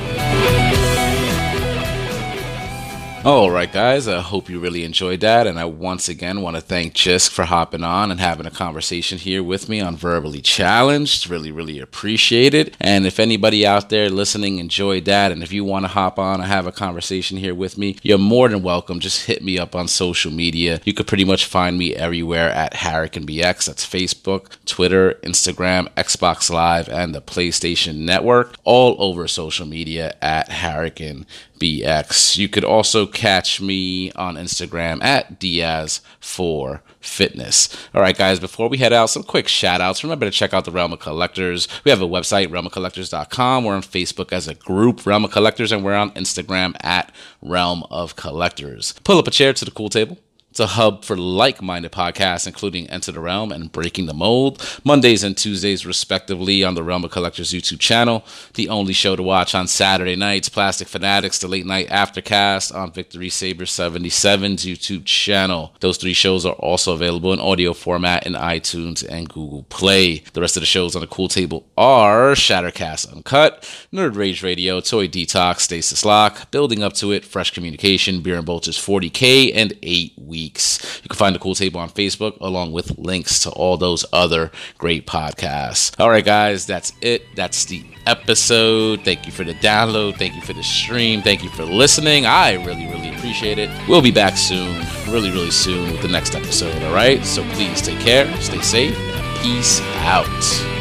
All right, guys, I hope you really enjoyed that. And I once again want to thank Jisk for hopping on and having a conversation here with me on Verbally Challenged. Really, really appreciate it. And if anybody out there listening enjoyed that, and if you want to hop on and have a conversation here with me, you're more than welcome. Just hit me up on social media. You could pretty much find me everywhere at HarricanBX. That's Facebook, Twitter, Instagram, Xbox Live, and the PlayStation Network. All over social media at HarricanBX. You could also catch me on Instagram at Diaz4Fitness. All right, guys, before we head out, some quick shout outs. Remember to check out the Realm of Collectors. We have a website, realmofcollectors.com. We're on Facebook as a group, Realm of Collectors, and we're on Instagram at Realm of Collectors. Pull up a chair to the cool table. It's a hub for like-minded podcasts, including Enter the Realm and Breaking the Mold, Mondays and Tuesdays, respectively, on the Realm of Collectors YouTube channel. The only show to watch on Saturday nights, Plastic Fanatics, the Late Night Aftercast on Victory Saber 77's YouTube channel. Those 3 shows are also available in audio format in iTunes and Google Play. The rest of the shows on the cool table are Shattercast Uncut, Nerd Rage Radio, Toy Detox, Stasis Lock, Building Up to It, Fresh Communication, Beer and Bolters 40K, and 8 Weeks. You can find the cool table on Facebook along with links to all those other great podcasts. All right, guys, that's it. That's the episode. Thank you for the download. Thank you for the stream. Thank you for listening. I really, really appreciate it. We'll be back soon, really, really soon with the next episode. All right, so please take care, stay safe, and peace out.